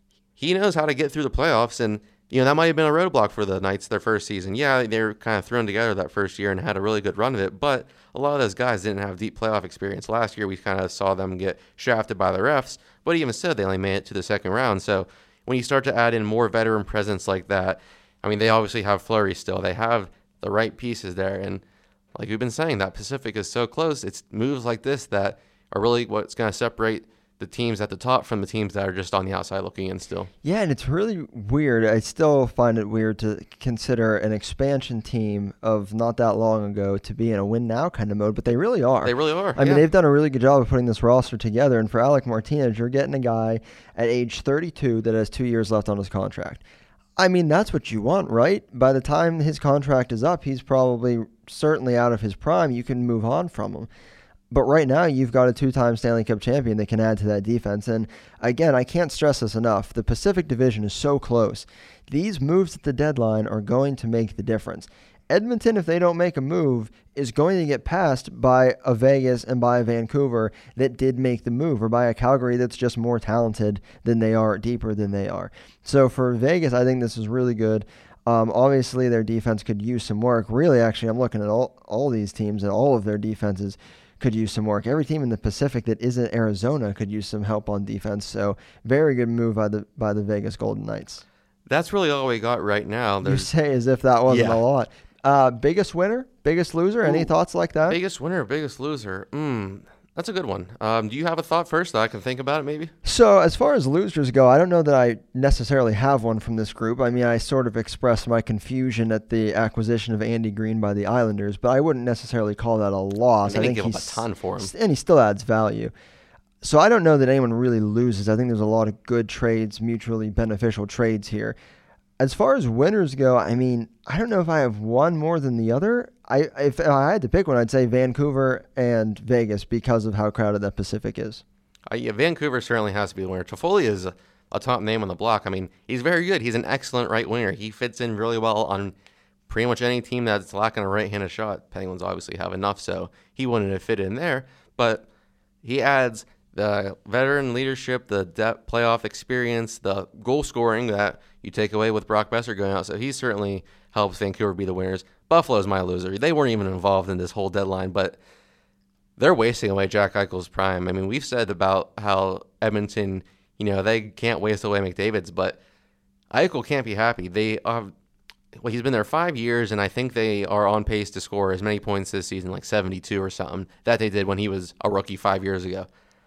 he knows how to get through the playoffs, and you know that might have been a roadblock for the Knights their first season. Yeah, they were kind of thrown together that first year and had a really good run of it, but a lot of those guys didn't have deep playoff experience. Last year, we kind of saw them get shafted by the refs, but even so, they only made it to the second round. So when you start to add in more veteran presence like that, I mean, they obviously have Fleury still. They have the right pieces there, and like we've been saying, that Pacific is so close. It's moves like this that are really what's going to separate the teams at the top from the teams that are just on the outside looking in still. Yeah, and it's really weird. I still find it weird to consider an expansion team of not that long ago to be in a win-now kind of mode, but they really are. They really are. I mean, yeah. they've done a really good job of putting this roster together, and for Alec Martinez, you're getting a guy at age thirty-two that has two years left on his contract. I mean, that's what you want, right? By the time his contract is up, he's probably certainly out of his prime. You can move on from him. But right now, you've got a two-time Stanley Cup champion that can add to that defense. And again, I can't stress this enough. The Pacific Division is so close. These moves at the deadline are going to make the difference. Edmonton, if they don't make a move, is going to get passed by a Vegas and by a Vancouver that did make the move, or by a Calgary that's just more talented than they are, deeper than they are. So for Vegas, I think this is really good. Um, obviously, their defense could use some work. Really, actually, I'm looking at all, all these teams, and all of their defenses could use some work. Every team in the Pacific that isn't Arizona could use some help on defense. So very good move by the by the Vegas Golden Knights. That's really all we got right now. There's, you say as if that wasn't yeah. a lot. Uh, biggest winner, biggest loser. Any Ooh, thoughts like that? Biggest winner, biggest loser. Mm, that's a good one. Um, do you have a thought first that I can think about it maybe? So as far as losers go, I don't know that I necessarily have one from this group. I mean, I sort of expressed my confusion at the acquisition of Andy Green by the Islanders, but I wouldn't necessarily call that a loss. I, mean, I think give he's up a ton for him, and he still adds value. So I don't know that anyone really loses. I think there's a lot of good trades, mutually beneficial trades here. As far as winners go, I mean, I don't know if I have one more than the other. I if I had to pick one, I'd say Vancouver and Vegas because of how crowded that Pacific is. Uh, yeah, Vancouver certainly has to be the winner. Toffoli is a, a top name on the block. I mean, he's very good. He's an excellent right winger. He fits in really well on pretty much any team that's lacking a right-handed shot. Penguins obviously have enough, so he wouldn't have fit in there. But he adds the veteran leadership, the depth, playoff experience, the goal scoring that you take away with Brock Besser going out. So he certainly helps Vancouver be the winners. Buffalo's my loser. They weren't even involved in this whole deadline, but they're wasting away Jack Eichel's prime. I mean, we've said about how Edmonton, you know, they can't waste away McDavid's, but Eichel can't be happy. They are, well, he's been there five years, and I think they are on pace to score as many points this season, like seventy-two or something, that they did when he was a rookie five years ago.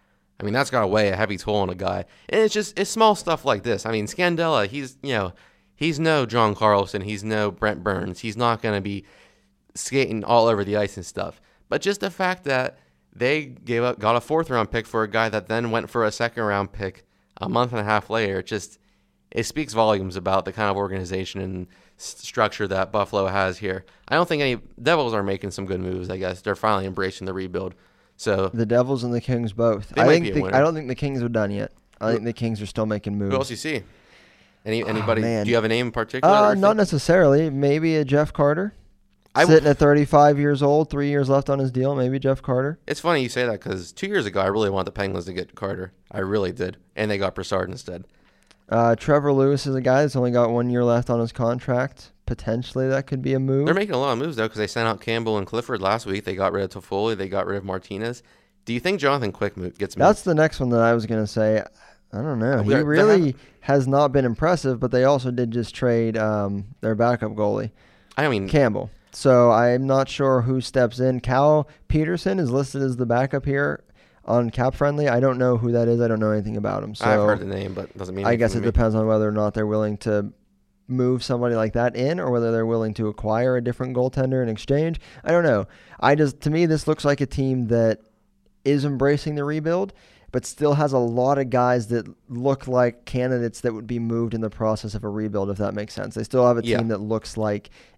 I mean, that's got to weigh a heavy toll on a guy. And it's just, it's small stuff like this. I mean, Scandella, he's, you know, he's no John Carlson. He's no Brent Burns. He's not going to be skating all over the ice and stuff. But just the fact that they gave up, got a fourth round pick for a guy that then went for a second round pick a month and a half later, it just, it speaks volumes about the kind of organization and structure that Buffalo has here. I don't think any Devils are making some good moves, I guess. They're finally embracing the rebuild. So the Devils and the Kings both. I think the, I don't think the Kings are done yet. I who, think the Kings are still making moves. Who else you see? Any anybody? Oh, do you have a name in particular? Uh, not necessarily. Maybe a Jeff Carter. I Sitting at thirty-five years old, three years left on his deal. Maybe Jeff Carter. It's funny you say that because two years ago I really wanted the Penguins to get Carter. I really did, and they got Brassard instead. Uh, Trevor Lewis is a guy that's only got one year left on his contract. Potentially that could be a move. They're making a lot of moves though because they sent out Campbell and Clifford last week. They got rid of Toffoli. They got rid of Martinez. Do you think Jonathan Quick gets moved? That's the next one that I was going to say. I don't know. He really has not been impressive, but they also did just trade um, their backup goalie, I mean Campbell. So I'm not sure who steps in. Cal Peterson is listed as the backup here on Cap Friendly. I don't know who that is. I don't know anything about him. So I've heard the name, but it doesn't mean I anything guess to it me. depends on whether or not they're willing to move somebody like that in or whether they're willing to acquire a different goaltender in exchange. I don't know. I just to me this looks like a team that is embracing the rebuild, but still has a lot of guys that look like candidates that would be moved in the process of a rebuild, if that makes sense. They still have a team Yeah. that looks like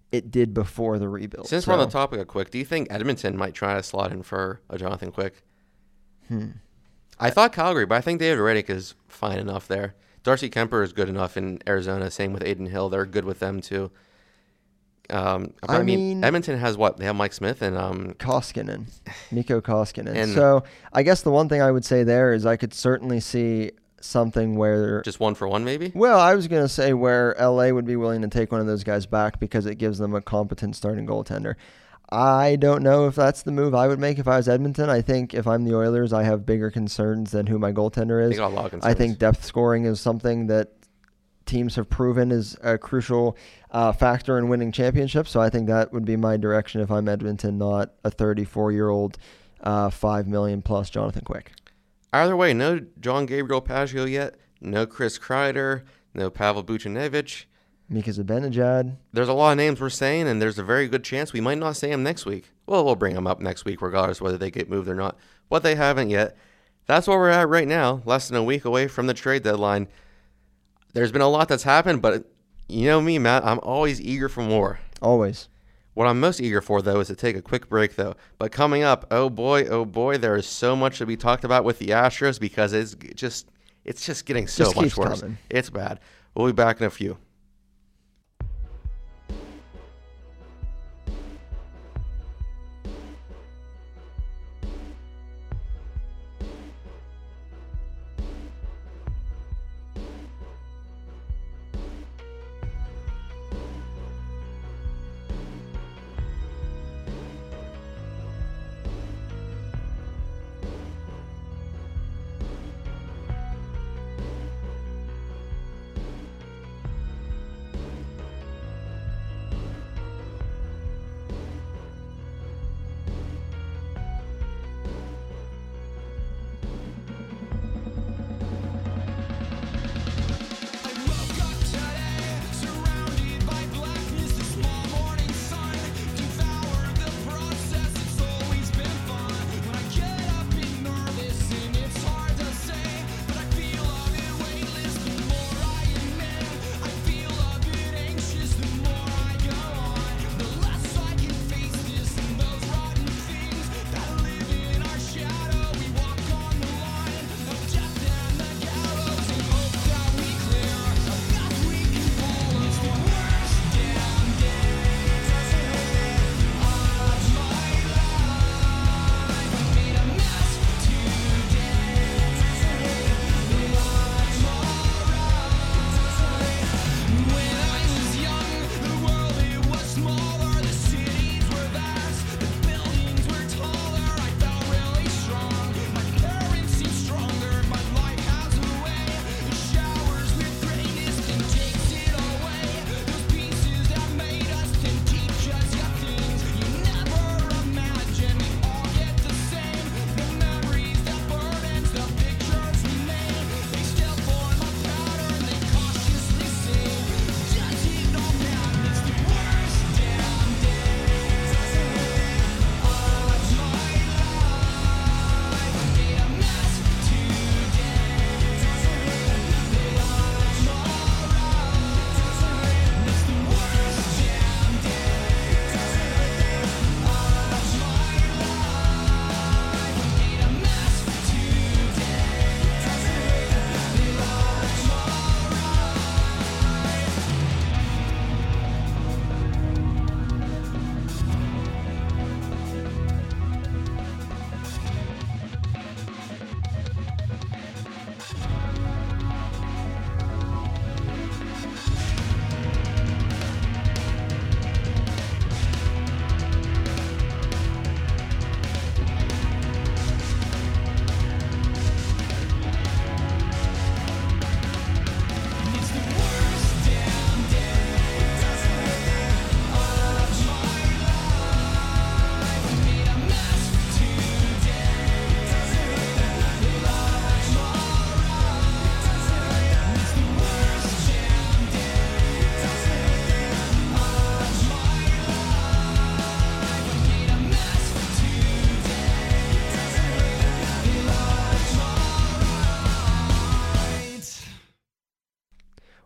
it did before the rebuild. Since so. we're on the topic of Quick, do you think Edmonton might try to slot in for a Jonathan Quick? Hmm. I thought Calgary, but I think David Reddick is fine enough there. Darcy Kemper is good enough in Arizona. Same with Aiden Hill. They're good with them too. Um, I, I mean, mean, Edmonton has what? They have Mike Smith and um, Koskinen, Mikko Koskinen. And- so I guess the one thing I would say there is I could certainly see something where just one for one, maybe. Well, I was going to say where L A would be willing to take one of those guys back because it gives them a competent starting goaltender. I don't know if that's the move I would make if I was Edmonton. I think if I'm the Oilers, I have bigger concerns than who my goaltender They is. got a lot of concerns. I think depth scoring is something that teams have proven is a crucial uh, factor in winning championships. So I think that would be my direction if I'm Edmonton, not a thirty-four-year-old, uh, five million plus Jonathan Quick. Either way, no John Gabriel Pageau yet, no Chris Kreider, no Pavel Buchnevich. Mika Zibanejad. There's a lot of names we're saying, and there's a very good chance we might not say them next week. Well, we'll bring them up next week regardless whether they get moved or not. But they haven't yet. That's where we're at right now, less than a week away from the trade deadline. There's been a lot that's happened, but you know me, Matt, I'm always eager for more. Always. What I'm most eager for, though, is to take a quick break, though. But coming up, oh boy, oh boy, there is so much to be talked about with the Astros because it's just it's just getting so Just much keeps worse. coming. It's bad. We'll be back in a few.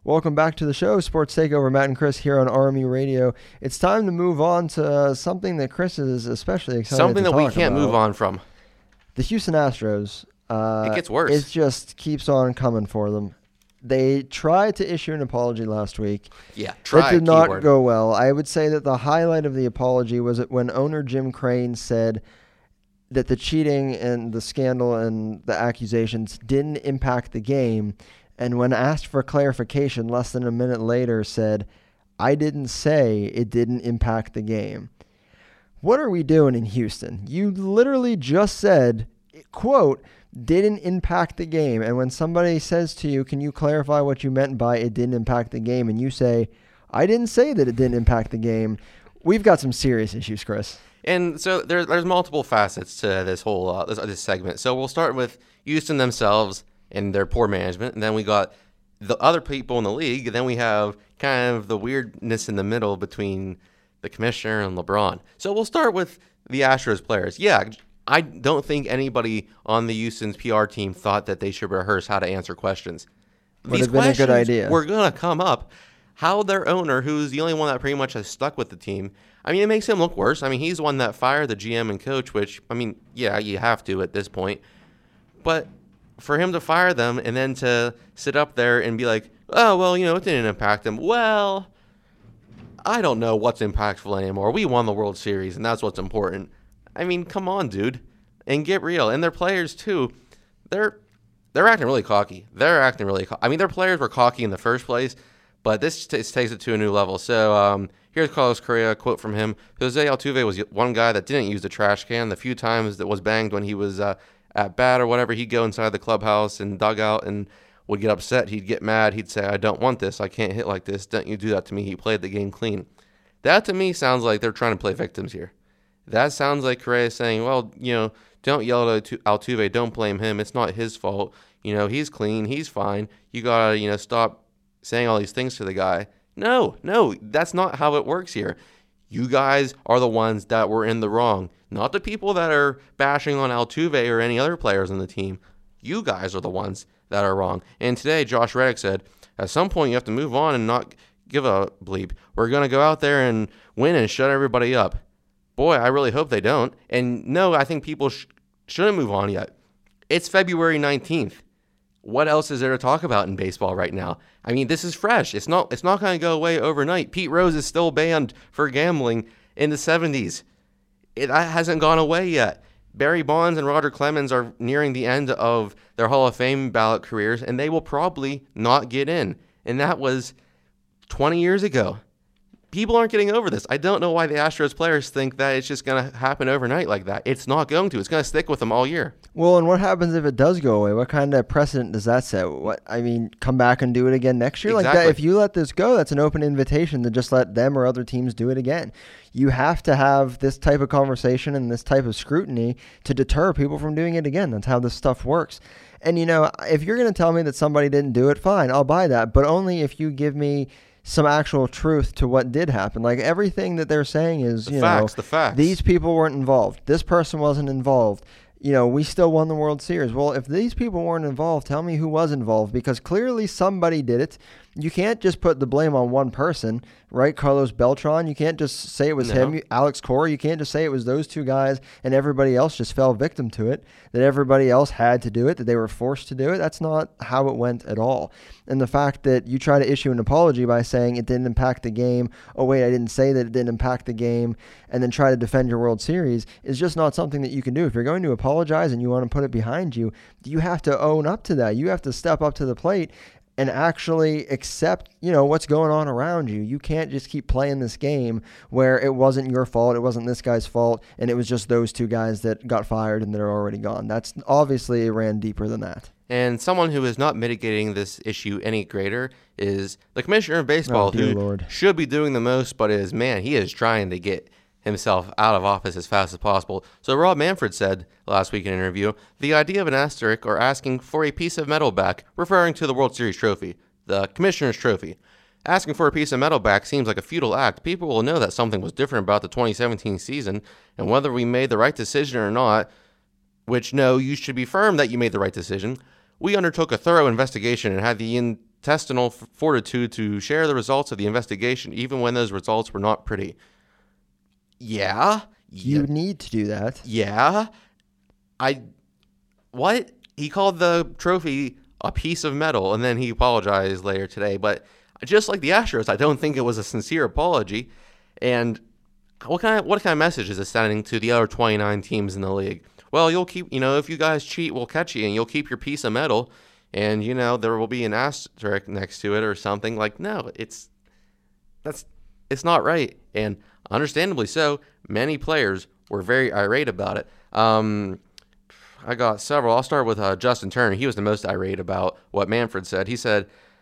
Welcome back to the show, Sports Takeover. Matt and Chris here on Army Radio. It's time to move on to uh, something that Chris is especially excited Something to that we talk can't about. move on from. The Houston Astros. Uh, It gets worse. It just keeps on coming for them. They tried to issue an apology last week. Yeah, try. It did not keyword. go well. I would say that the highlight of the apology was that when owner Jim Crane said that the cheating and the scandal and the accusations didn't impact the game, and when asked for clarification less than a minute later said, I didn't say it didn't impact the game. What are we doing in Houston? You literally just said, quote, didn't impact the game. And when somebody says to you, can you clarify what you meant by it didn't impact the game? And you say, I didn't say that it didn't impact the game. We've got some serious issues, Chris. And so there, there's multiple facets to this whole uh, this, this segment. So we'll start with Houston themselves and their poor management, and then we got the other people in the league, and then we have kind of the weirdness in the middle between the commissioner and LeBron. So we'll start with the Astros players. Yeah, I don't think anybody on the Houston's P R team thought that they should rehearse how to answer questions. Would These have been a good questions idea. were going to come up. How their owner, who's the only one that pretty much has stuck with the team, I mean, it makes him look worse. I mean, he's the one that fired the G M and coach, which, I mean, yeah, you have to at this point. But for him to fire them and then to sit up there and be like, oh, well, you know, it didn't impact them. Well, I don't know what's impactful anymore. We won the World Series, and that's what's important. I mean, come on, dude, and get real. And their players, too, they're they're acting really cocky. They're acting really cocky. I mean, their players were cocky in the first place, but this t- takes it to a new level. So um, here's Carlos Correa, a quote from him. Jose Altuve was one guy that didn't use the trash can. The few times that was banged when he was uh, at bat or whatever, he'd go inside the clubhouse and dugout and would get upset. He'd get mad. He'd say, I don't want this. I can't hit like this. Don't you do that to me. He played the game clean. That to me sounds like they're trying to play victims here. That sounds like Correa saying, well, you know, don't yell at Altuve. Don't blame him. It's not his fault. You know, he's clean. He's fine. You got to, you know, stop saying all these things to the guy. No, no, that's not how it works here. You guys are the ones that were in the wrong, not the people that are bashing on Altuve or any other players on the team. You guys are the ones that are wrong. And today, Josh Reddick said, at some point you have to move on and not give a bleep. We're going to go out there and win and shut everybody up. Boy, I really hope they don't. And no, I think people sh- shouldn't move on yet. It's February nineteenth. What else is there to talk about in baseball right now? I mean, this is fresh. It's not it's not going to go away overnight. Pete Rose is still banned for gambling in the seventies. It that hasn't gone away yet. Barry Bonds and Roger Clemens are nearing the end of their Hall of Fame ballot careers, and they will probably not get in. And that was twenty years ago. People aren't getting over this. I don't know why the Astros players think that it's just going to happen overnight like that. It's not going to. It's going to stick with them all year. Well, and what happens if it does go away? What kind of precedent does that set? What I mean, come back and do it again next year? Exactly. Like that, if you let this go, that's an open invitation to just let them or other teams do it again. You have to have this type of conversation and this type of scrutiny to deter people from doing it again. That's how this stuff works. And, you know, if you're going to tell me that somebody didn't do it, fine, I'll buy that. But only if you give me some actual truth to what did happen. Like everything that they're saying is, The you facts, know, the facts. These people weren't involved. This person wasn't involved. You know, we still won the World Series. Well, if these people weren't involved, tell me who was involved, because clearly somebody did it. You can't just put the blame on one person, right? Carlos Beltran. You can't just say it was No. him. Alex Cora. You can't just say it was those two guys and everybody else just fell victim to it, that everybody else had to do it, that they were forced to do it. That's not how it went at all. And the fact that you try to issue an apology by saying it didn't impact the game, oh, wait, I didn't say that it didn't impact the game, and then try to defend your World Series is just not something that you can do. If you're going to apologize and you want to put it behind you, you have to own up to that. You have to step up to the plate and actually accept, you know, what's going on around you. You can't just keep playing this game where it wasn't your fault, it wasn't this guy's fault, and it was just those two guys that got fired and they're already gone. That's obviously, it ran deeper than that. And someone who is not mitigating this issue any greater is the commissioner of baseball, Oh, dear who Lord. should be doing the most, but is, man, he is trying to get himself out of office as fast as possible. So Rob Manfred said last week in an interview, the idea of an asterisk or asking for a piece of metal back, referring to the World Series trophy, the commissioner's trophy. Asking for a piece of metal back seems like a futile act. People will know that something was different about the twenty seventeen season, and whether we made the right decision or not, which, no, you should be firm that you made the right decision. We undertook a thorough investigation and had the in intestinal fortitude to share the results of the investigation, even when those results were not pretty. Yeah. You yeah, need to do that. Yeah. I. What? He called the trophy a piece of metal, and then he apologized later today. But just like the Astros, I don't think it was a sincere apology. And what kind of what kind of message is it sending to the other twenty-nine teams in the league? Well, you'll keep, you know, if you guys cheat, we'll catch you, and you'll keep your piece of metal, and you know there will be an asterisk next to it or something. Like, no, it's that's it's not right, and understandably so. Many players were very irate about it. Um, I got several. I'll start with uh, Justin Turner. He was the most irate about what Manfred said. He said,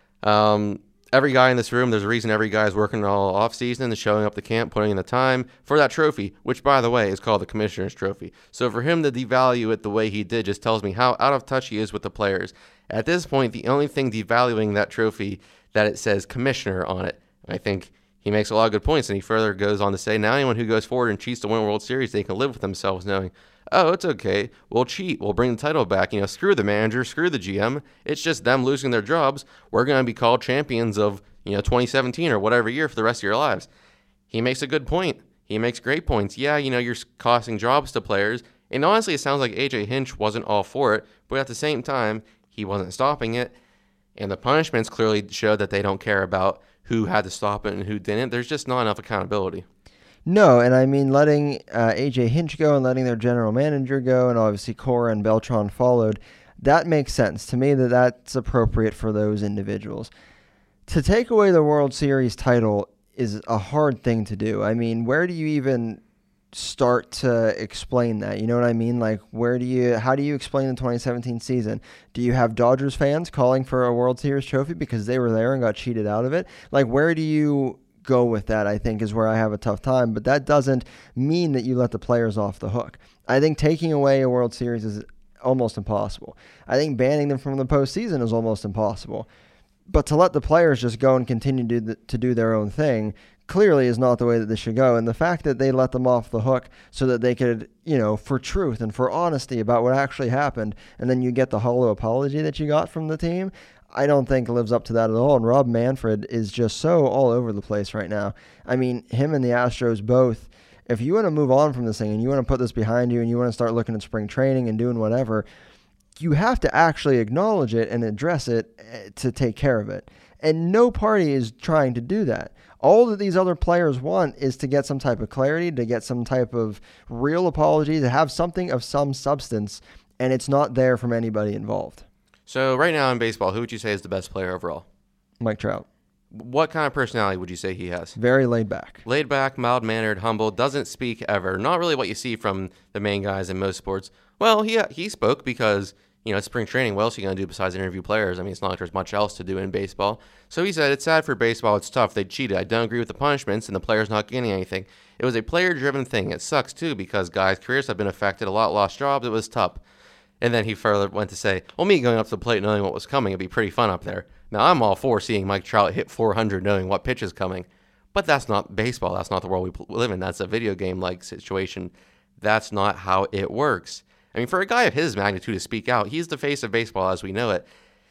um, every guy in this room, there's a reason every guy is working all offseason and showing up to camp, putting in the time for that trophy, which, by the way, is called the Commissioner's Trophy. So for him to devalue it the way he did just tells me how out of touch he is with the players. At this point, the only thing devaluing that trophy that it says Commissioner on it. I think he makes a lot of good points, and he further goes on to say, now anyone who goes forward and cheats to win a World Series, they can live with themselves knowing, oh, it's okay, we'll cheat, we'll bring the title back, you know, screw the manager, screw the G M, it's just them losing their jobs, we're going to be called champions of, you know, twenty seventeen or whatever year for the rest of your lives. He makes a good point. He makes great points. Yeah, you know, you're costing jobs to players, and honestly, it sounds like A J Hinch wasn't all for it, but at the same time, he wasn't stopping it, and the punishments clearly showed that they don't care about who had to stop it and who didn't. There's just not enough accountability. No, and I mean letting uh, A J Hinch go and letting their general manager go, and obviously Cora and Beltran followed, that makes sense to me that that's appropriate for those individuals. To take away the World Series title is a hard thing to do. I mean, where do you even start to explain that? You know what I mean? Like, where do you, how do you explain the twenty seventeen season? Do you have Dodgers fans calling for a World Series trophy because they were there and got cheated out of it? Like, where do you go with that, I think, is where I have a tough time. But that doesn't mean that you let the players off the hook. I think taking away a World Series is almost impossible. I think banning them from the postseason is almost impossible. But to let the players just go and continue to do, the, to do their own thing clearly is not the way that this should go. And the fact that they let them off the hook so that they could, you know, for truth and for honesty about what actually happened, and then you get the hollow apology that you got from the team, I don't think lives up to that at all. And Rob Manfred is just so all over the place right now. I mean, him and the Astros both, if you want to move on from this thing and you want to put this behind you and you want to start looking at spring training and doing whatever, you have to actually acknowledge it and address it to take care of it. And no party is trying to do that. All that these other players want is to get some type of clarity, to get some type of real apology, to have something of some substance, and it's not there from anybody involved. So right now in baseball, who would you say is the best player overall? Mike Trout. What kind of personality would you say he has? Very laid back. Laid back, mild-mannered, humble, doesn't speak ever. Not really what you see from the main guys in most sports. Well, he he spoke because, you know, it's spring training. What else are you going to do besides interview players? I mean, it's not like there's much else to do in baseball. So he said, it's sad for baseball. It's tough. They cheated. I don't agree with the punishments, and the players not getting anything. It was a player-driven thing. It sucks, too, because guys' careers have been affected. A lot lost jobs. It was tough. And then he further went to say, well, me going up to the plate knowing what was coming, it'd be pretty fun up there. Now, I'm all for seeing Mike Trout hit four hundred knowing what pitch is coming. But that's not baseball. That's not the world we live in. That's a video game-like situation. That's not how it works. I mean, for a guy of his magnitude to speak out, he's the face of baseball as we know it.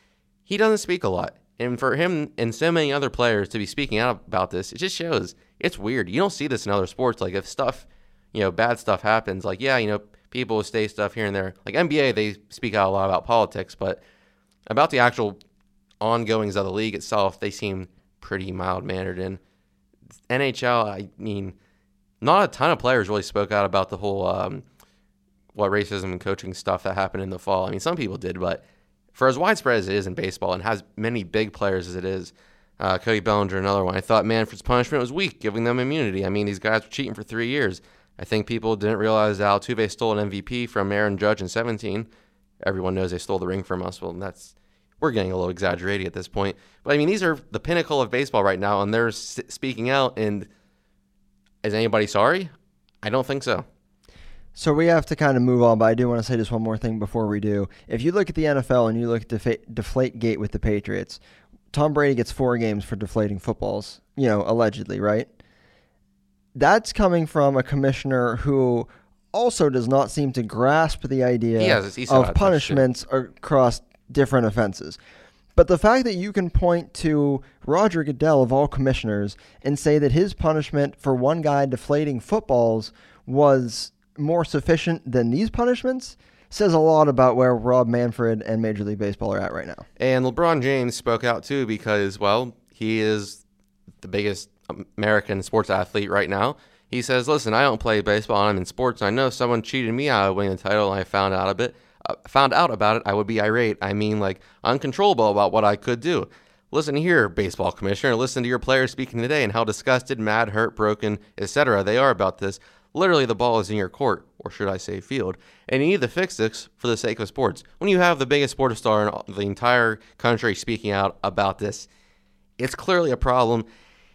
He doesn't speak a lot. And for him and so many other players to be speaking out about this, it just shows it's weird. You don't see this in other sports. Like, if stuff, you know, bad stuff happens, like, yeah, you know, people will say stuff here and there. Like N B A, they speak out a lot about politics, but about the actual ongoings of the league itself, they seem pretty mild-mannered. And N H L, I mean, not a ton of players really spoke out about the whole um, what racism and coaching stuff that happened in the fall. I mean, some people did, but for as widespread as it is in baseball and has many big players as it is, uh, Cody Bellinger, another one, I thought Manfred's punishment was weak, giving them immunity. I mean, these guys were cheating for three years. I think people didn't realize that Altuve stole an M V P from Aaron Judge in seventeen. Everyone knows they stole the ring from us. Well, that's we're getting a little exaggerated at this point. But, I mean, these are the pinnacle of baseball right now, and they're s- speaking out. And is anybody sorry? I don't think so. So we have to kind of move on, but I do want to say just one more thing before we do. If you look at the N F L and you look at Defa- Deflategate with the Patriots, Tom Brady gets four games for deflating footballs, you know, allegedly, right? That's coming from a commissioner who also does not seem to grasp the idea he has, of punishments across different offenses. But the fact that you can point to Roger Goodell, of all commissioners, and say that his punishment for one guy deflating footballs was more sufficient than these punishments says a lot about where Rob Manfred and Major League Baseball are at right now. And LeBron James spoke out too because, well, he is the biggest American sports athlete right now. He says, listen, I don't play baseball, I'm in sports. I know someone cheated me out of winning the title, and I found out a bit. Uh, found out about it, I would be irate. I mean, like, uncontrollable about what I could do. Listen here, baseball commissioner. Listen to your players speaking today and how disgusted, mad, hurt, broken, et cetera they are about this. Literally, the ball is in your court, or should I say field, and you need to fix this for the sake of sports. When you have the biggest sports star in the entire country speaking out about this, it's clearly a problem,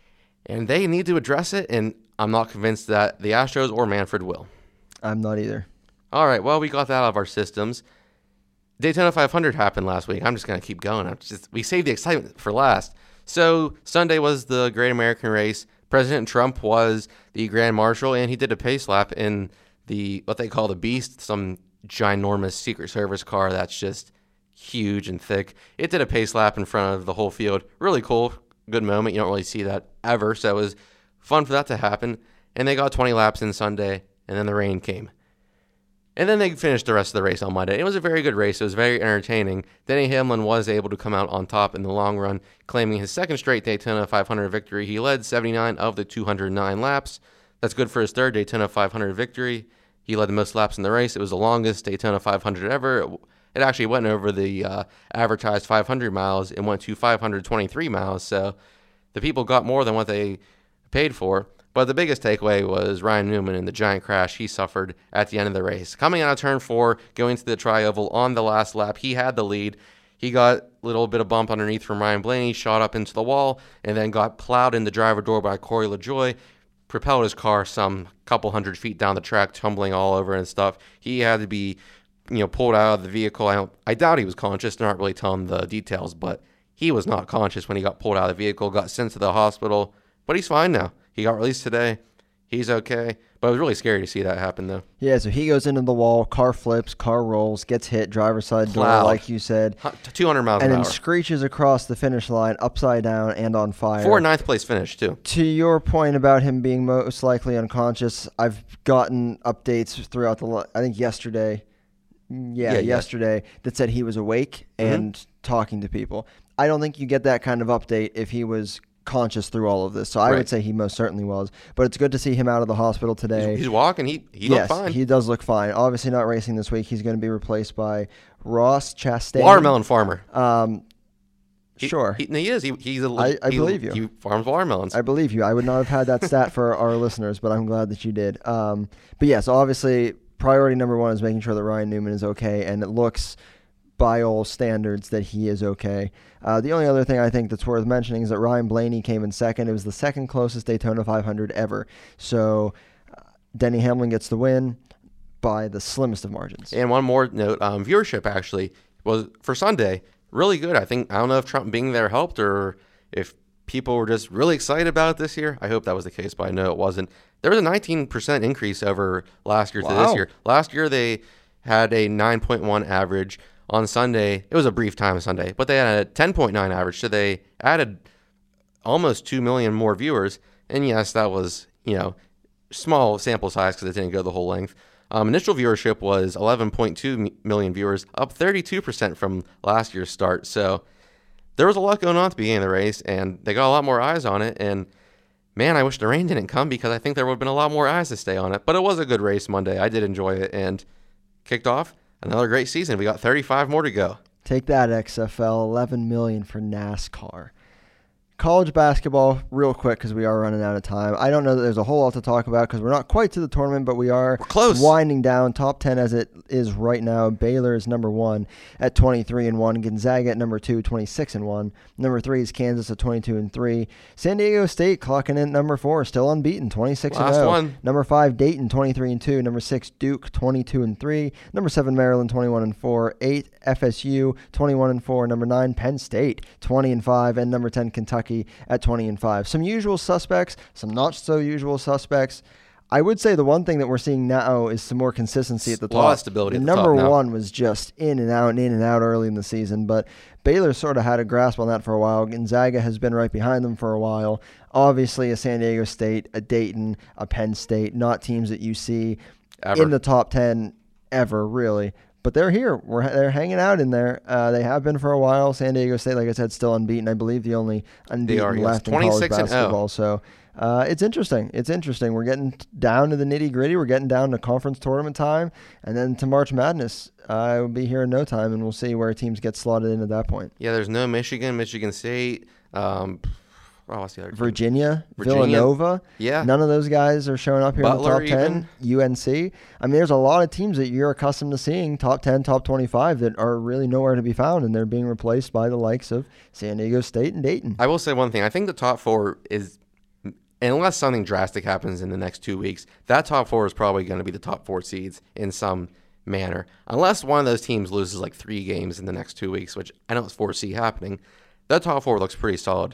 and they need to address it, and I'm not convinced that the Astros or Manfred will. I'm not either. All right, well, we got that out of our systems. Daytona five hundred happened last week. I'm just going to keep going. I'm just we saved the excitement for last. So Sunday was the Great American Race. President Trump was the Grand Marshal, and he did a pace lap in the what they call the Beast, some ginormous Secret Service car that's just huge and thick. It did a pace lap in front of the whole field. Really cool, good moment. You don't really see that ever, so it was fun for that to happen. And they got twenty laps in Sunday, and then the rain came. And then they finished the rest of the race on Monday. It was a very good race. It was very entertaining. Denny Hamlin was able to come out on top in the long run, claiming his second straight Daytona five hundred victory. He led seventy-nine of the two hundred nine laps. That's good for his third Daytona five hundred victory. He led the most laps in the race. It was the longest Daytona five hundred ever. It actually went over the uh, advertised five hundred miles. It went to five hundred twenty-three miles, so the people got more than what they paid for. But the biggest takeaway was Ryan Newman and the giant crash he suffered at the end of the race. Coming out of turn four, going to the tri-oval on the last lap, he had the lead. He got a little bit of bump underneath from Ryan Blaney, shot up into the wall, and then got plowed in the driver door by Corey LaJoie, propelled his car some couple hundred feet down the track, tumbling all over and stuff. He had to be, you know, pulled out of the vehicle. I, don't, I doubt he was conscious. They're not really telling the details, but he was not conscious when he got pulled out of the vehicle, got sent to the hospital, but he's fine now. He got released today. He's okay. But it was really scary to see that happen, though. Yeah, so he goes into the wall, car flips, car rolls, gets hit, driver's side door, Loud. like you said. two hundred miles and an hour. And then screeches across the finish line, upside down and on fire. For a ninth place finish, too. To your point about him being most likely unconscious, I've gotten updates throughout the, I think yesterday, yeah, yeah yesterday, yeah. that said he was awake mm-hmm. and talking to people. I don't think you get that kind of update if he was conscious through all of this. So I right. would say he most certainly was. But it's good to see him out of the hospital today. He's, he's walking. He, he yes, looked fine. he does look fine. Obviously not racing this week. He's going to be replaced by Ross Chastain. Watermelon farmer. Um, he, sure. He, he is. He, he's a, I, I he, believe you. He farms watermelons. I believe you. I would not have had that stat for our listeners, but I'm glad that you did. Um, but yes, obviously priority number one is making sure that Ryan Newman is okay, and it looks by all standards that he is okay. Uh, the only other thing I think that's worth mentioning is that Ryan Blaney came in second. It was the second closest Daytona five hundred ever. So uh, Denny Hamlin gets the win by the slimmest of margins. And one more note, um, viewership actually was for Sunday really good. I think I don't know if Trump being there helped or if people were just really excited about it this year. I hope that was the case, but I know it wasn't. There was a nineteen percent increase over last year to wow. this year. Last year they had a nine point one average. On Sunday, it was a brief time Sunday, but they had a ten point nine average, so they added almost two million more viewers. And yes, that was, you know, small sample size because it didn't go the whole length. Um, initial viewership was eleven point two million viewers, up thirty-two percent from last year's start. So there was a lot going on at the beginning of the race, and they got a lot more eyes on it. And man, I wish the rain didn't come because I think there would have been a lot more eyes to stay on it. But it was a good race Monday. I did enjoy it, and kicked off another great season. We got thirty-five more to go. Take that, X F L. eleven million dollars for NASCAR. College basketball, real quick because we are running out of time. I don't know that there's a whole lot to talk about because we're not quite to the tournament, but we are we're close. Winding down. Top ten as it is right now. Baylor is number one at twenty-three and one. Gonzaga at number two, twenty-six and one. Number three is Kansas at twenty-two and three. San Diego State clocking in at number four, still unbeaten, twenty-six and oh. One. Number five, Dayton, twenty-three and two. Number six, Duke, twenty-two and three. Number seven, Maryland, twenty-one and four. Eight, F S U, twenty-one and four. Number nine, Penn State, twenty and five. And number ten, Kentucky at twenty and five. Some usual suspects, some not so usual suspects. I would say the one thing that we're seeing now is some more consistency at the A lot top. of stability The at the top number now. one was just in and out and in and out early in the season, but Baylor sort of had a grasp on that for a while. Gonzaga has been right behind them for a while. Obviously, a San Diego State, a Dayton, a Penn State, not teams that you see Ever. in the top ten ever, really. But they're here. We're they're hanging out in there. Uh, they have been for a while. San Diego State, like I said, still unbeaten. I believe the only unbeaten are, yes. left in college twenty-six and oh. basketball. So uh, it's interesting. It's interesting. We're getting down to the nitty gritty. We're getting down to conference tournament time, and then to March Madness. Uh, it will be here in no time, and we'll see where teams get slotted in at that point. Yeah, there's no Michigan, Michigan State. Um, oh, what's the other team? Virginia, Virginia. Villanova. Yeah. None of those guys are showing up here Butler in the top ten. U N C. I mean, there's a lot of teams that you're accustomed to seeing, top ten, top twenty-five, that are really nowhere to be found, and they're being replaced by the likes of San Diego State and Dayton. I will say one thing. I think the top four is, unless something drastic happens in the next two weeks, that top four is probably going to be the top four seeds in some manner. Unless one of those teams loses like three games in the next two weeks, which I don't foresee happening, that top four looks pretty solid.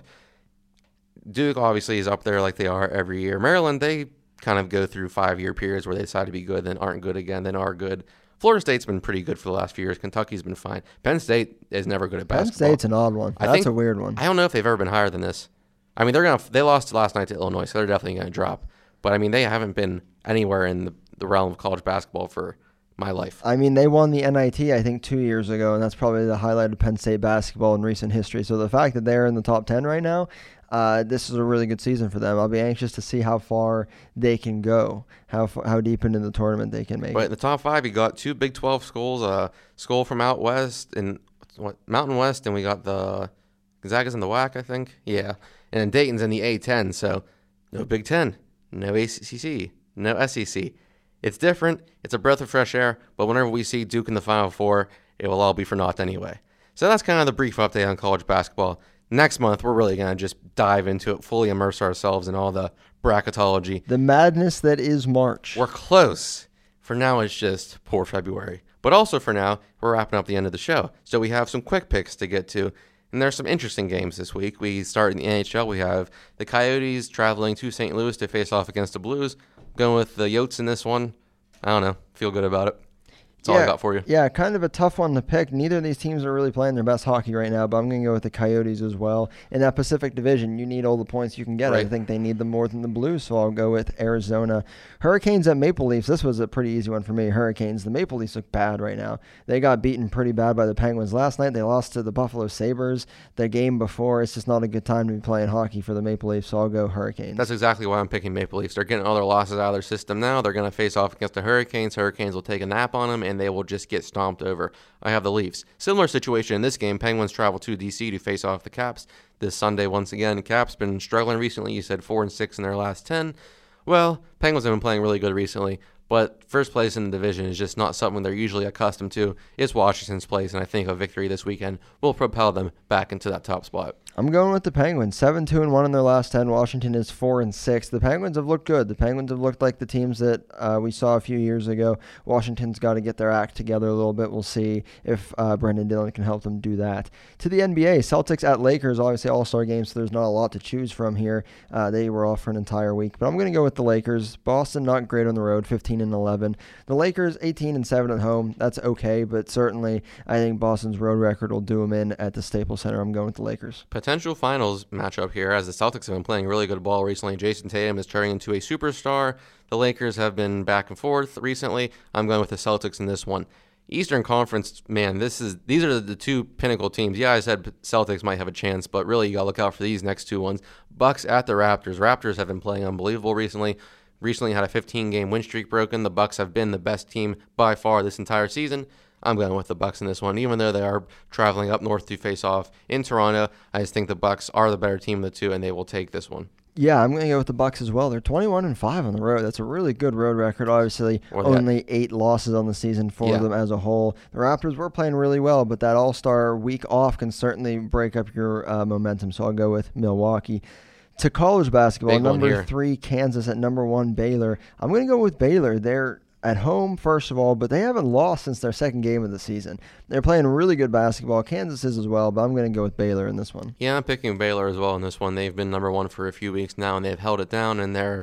Duke obviously is up there like they are every year. Maryland, they kind of go through five-year periods where they decide to be good, then aren't good again, then are good. Florida State's been pretty good for the last few years. Kentucky's been fine. Penn State is never good at Penn basketball. State's an odd one. I That's think- a weird one. I don't know if they've ever been higher than this. I mean, they're gonna they lost last night to Illinois, so they're definitely gonna drop. But I mean, they haven't been anywhere in the, the realm of college basketball for my life. I mean, they won the N I T, I think, two years ago, and that's probably the highlight of Penn State basketball in recent history. So the fact that they're in the top ten right now, uh, this is a really good season for them. I'll be anxious to see how far they can go, how f- how deep into the tournament they can make But it. in the top five, you got two Big twelve schools, a school from out west and what Mountain West, and we got the Gonzaga's in the W A C, I think. Yeah, and then Dayton's in the A ten. So no Big Ten, no A C C, no S E C. It's different. It's a breath of fresh air. But whenever we see Duke in the Final Four, it will all be for naught anyway. So that's kind of the brief update on college basketball. Next month, we're really going to just dive into it, fully immerse ourselves in all the bracketology. The madness that is March. We're close. For now, it's just poor February. But also for now, we're wrapping up the end of the show. So we have some quick picks to get to. And there's some interesting games this week. We start in the N H L. We have the Coyotes traveling to Saint Louis to face off against the Blues. Going with the Yotes in this one. I don't know. Feel good about it. That's all I got for you. Yeah, kind of a tough one to pick. Neither of these teams are really playing their best hockey right now, but I'm going to go with the Coyotes as well. In that Pacific Division, you need all the points you can get. Right. I think they need them more than the Blues, so I'll go with Arizona. Hurricanes at Maple Leafs. This was a pretty easy one for me. Hurricanes. The Maple Leafs look bad right now. They got beaten pretty bad by the Penguins last night. They lost to the Buffalo Sabres the game before. It's just not a good time to be playing hockey for the Maple Leafs, so I'll go Hurricanes. That's exactly why I'm picking Maple Leafs. They're getting all their losses out of their system now. They're going to face off against the Hurricanes. Hurricanes will take a nap on them, and they will just get stomped over. I have the Leafs. Similar situation in this game. Penguins travel to D C to face off the Caps this Sunday once again. Caps been struggling recently. You said four and six in their last ten. Well, Penguins have been playing really good recently, but first place in the division is just not something they're usually accustomed to. It's Washington's place, and I think a victory this weekend will propel them back into that top spot. I'm going with the Penguins. seven two and one in their last ten. Washington is four and six. The Penguins have looked good. The Penguins have looked like the teams that uh, we saw a few years ago. Washington's got to get their act together a little bit. We'll see if uh, Brendan Dillon can help them do that. To the N B A, Celtics at Lakers, obviously all-star game, so there's not a lot to choose from here. Uh, they were off for an entire week, but I'm going to go with the Lakers. Boston not great on the road, fifteen and eleven. The Lakers eighteen and seven at home. That's okay, but certainly I think Boston's road record will do them in at the Staples Center. I'm going with the Lakers. Potential finals matchup here, as the Celtics have been playing really good ball recently. Jason Tatum is turning into a superstar. The Lakers have been back and forth recently. I'm going with the Celtics in this one. Eastern Conference, man, this is these are the two pinnacle teams. Yeah, I said Celtics might have a chance, but really you got to look out for these next two ones. Bucks at the Raptors. Raptors have been playing unbelievable recently. Recently had a fifteen-game win streak broken. The Bucks have been the best team by far this entire season. I'm going with the Bucks in this one, even though they are traveling up north to face off in Toronto. I just think the Bucks are the better team of the two, and they will take this one. Yeah, I'm going to go with the Bucks as well. They're twenty-one and five on the road. That's a really good road record. Obviously, Or that- only eight losses on the season for Yeah. them as a whole. The Raptors were playing really well, but that All-Star week off can certainly break up your uh, momentum. So I'll go with Milwaukee. To college basketball, Big one number here. three Kansas at number one Baylor. I'm going to go with Baylor. They're at home, first of all, but they haven't lost since their second game of the season. They're playing really good basketball. Kansas is as well, but I'm going to go with Baylor in this one. Yeah, I'm picking Baylor as well in this one. They've been number one for a few weeks now, and they've held it down, and they're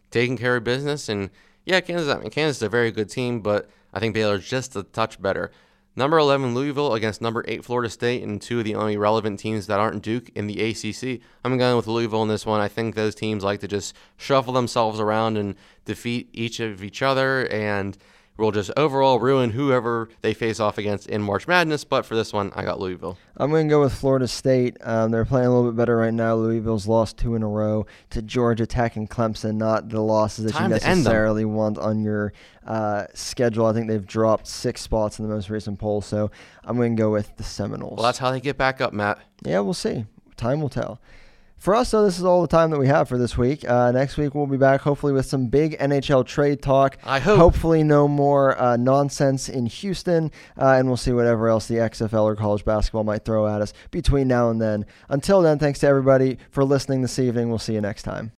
taking care of business. And yeah, Kansas, I mean, Kansas is a very good team, but I think Baylor's just a touch better. Number eleven, Louisville against number eight, Florida State, and two of the only relevant teams that aren't Duke in the A C C. I'm going with Louisville in this one. I think those teams like to just shuffle themselves around and defeat each of each other, and will just overall ruin whoever they face off against in March Madness. But for this one, I got Louisville. I'm going to go with Florida State. Um, they're playing a little bit better right now. Louisville's lost two in a row to Georgia Tech and Clemson, not the losses that Time you to end them. necessarily want on your uh, schedule. I think they've dropped six spots in the most recent poll, so I'm going to go with the Seminoles. Well, that's how they get back up, Matt. Yeah, we'll see. Time will tell. For us, though, this is all the time that we have for this week. Uh, next week, we'll be back, hopefully, with some big N H L trade talk. I hope. Hopefully, no more uh, nonsense in Houston, uh, and we'll see whatever else the X F L or college basketball might throw at us between now and then. Until then, thanks to everybody for listening this evening. We'll see you next time.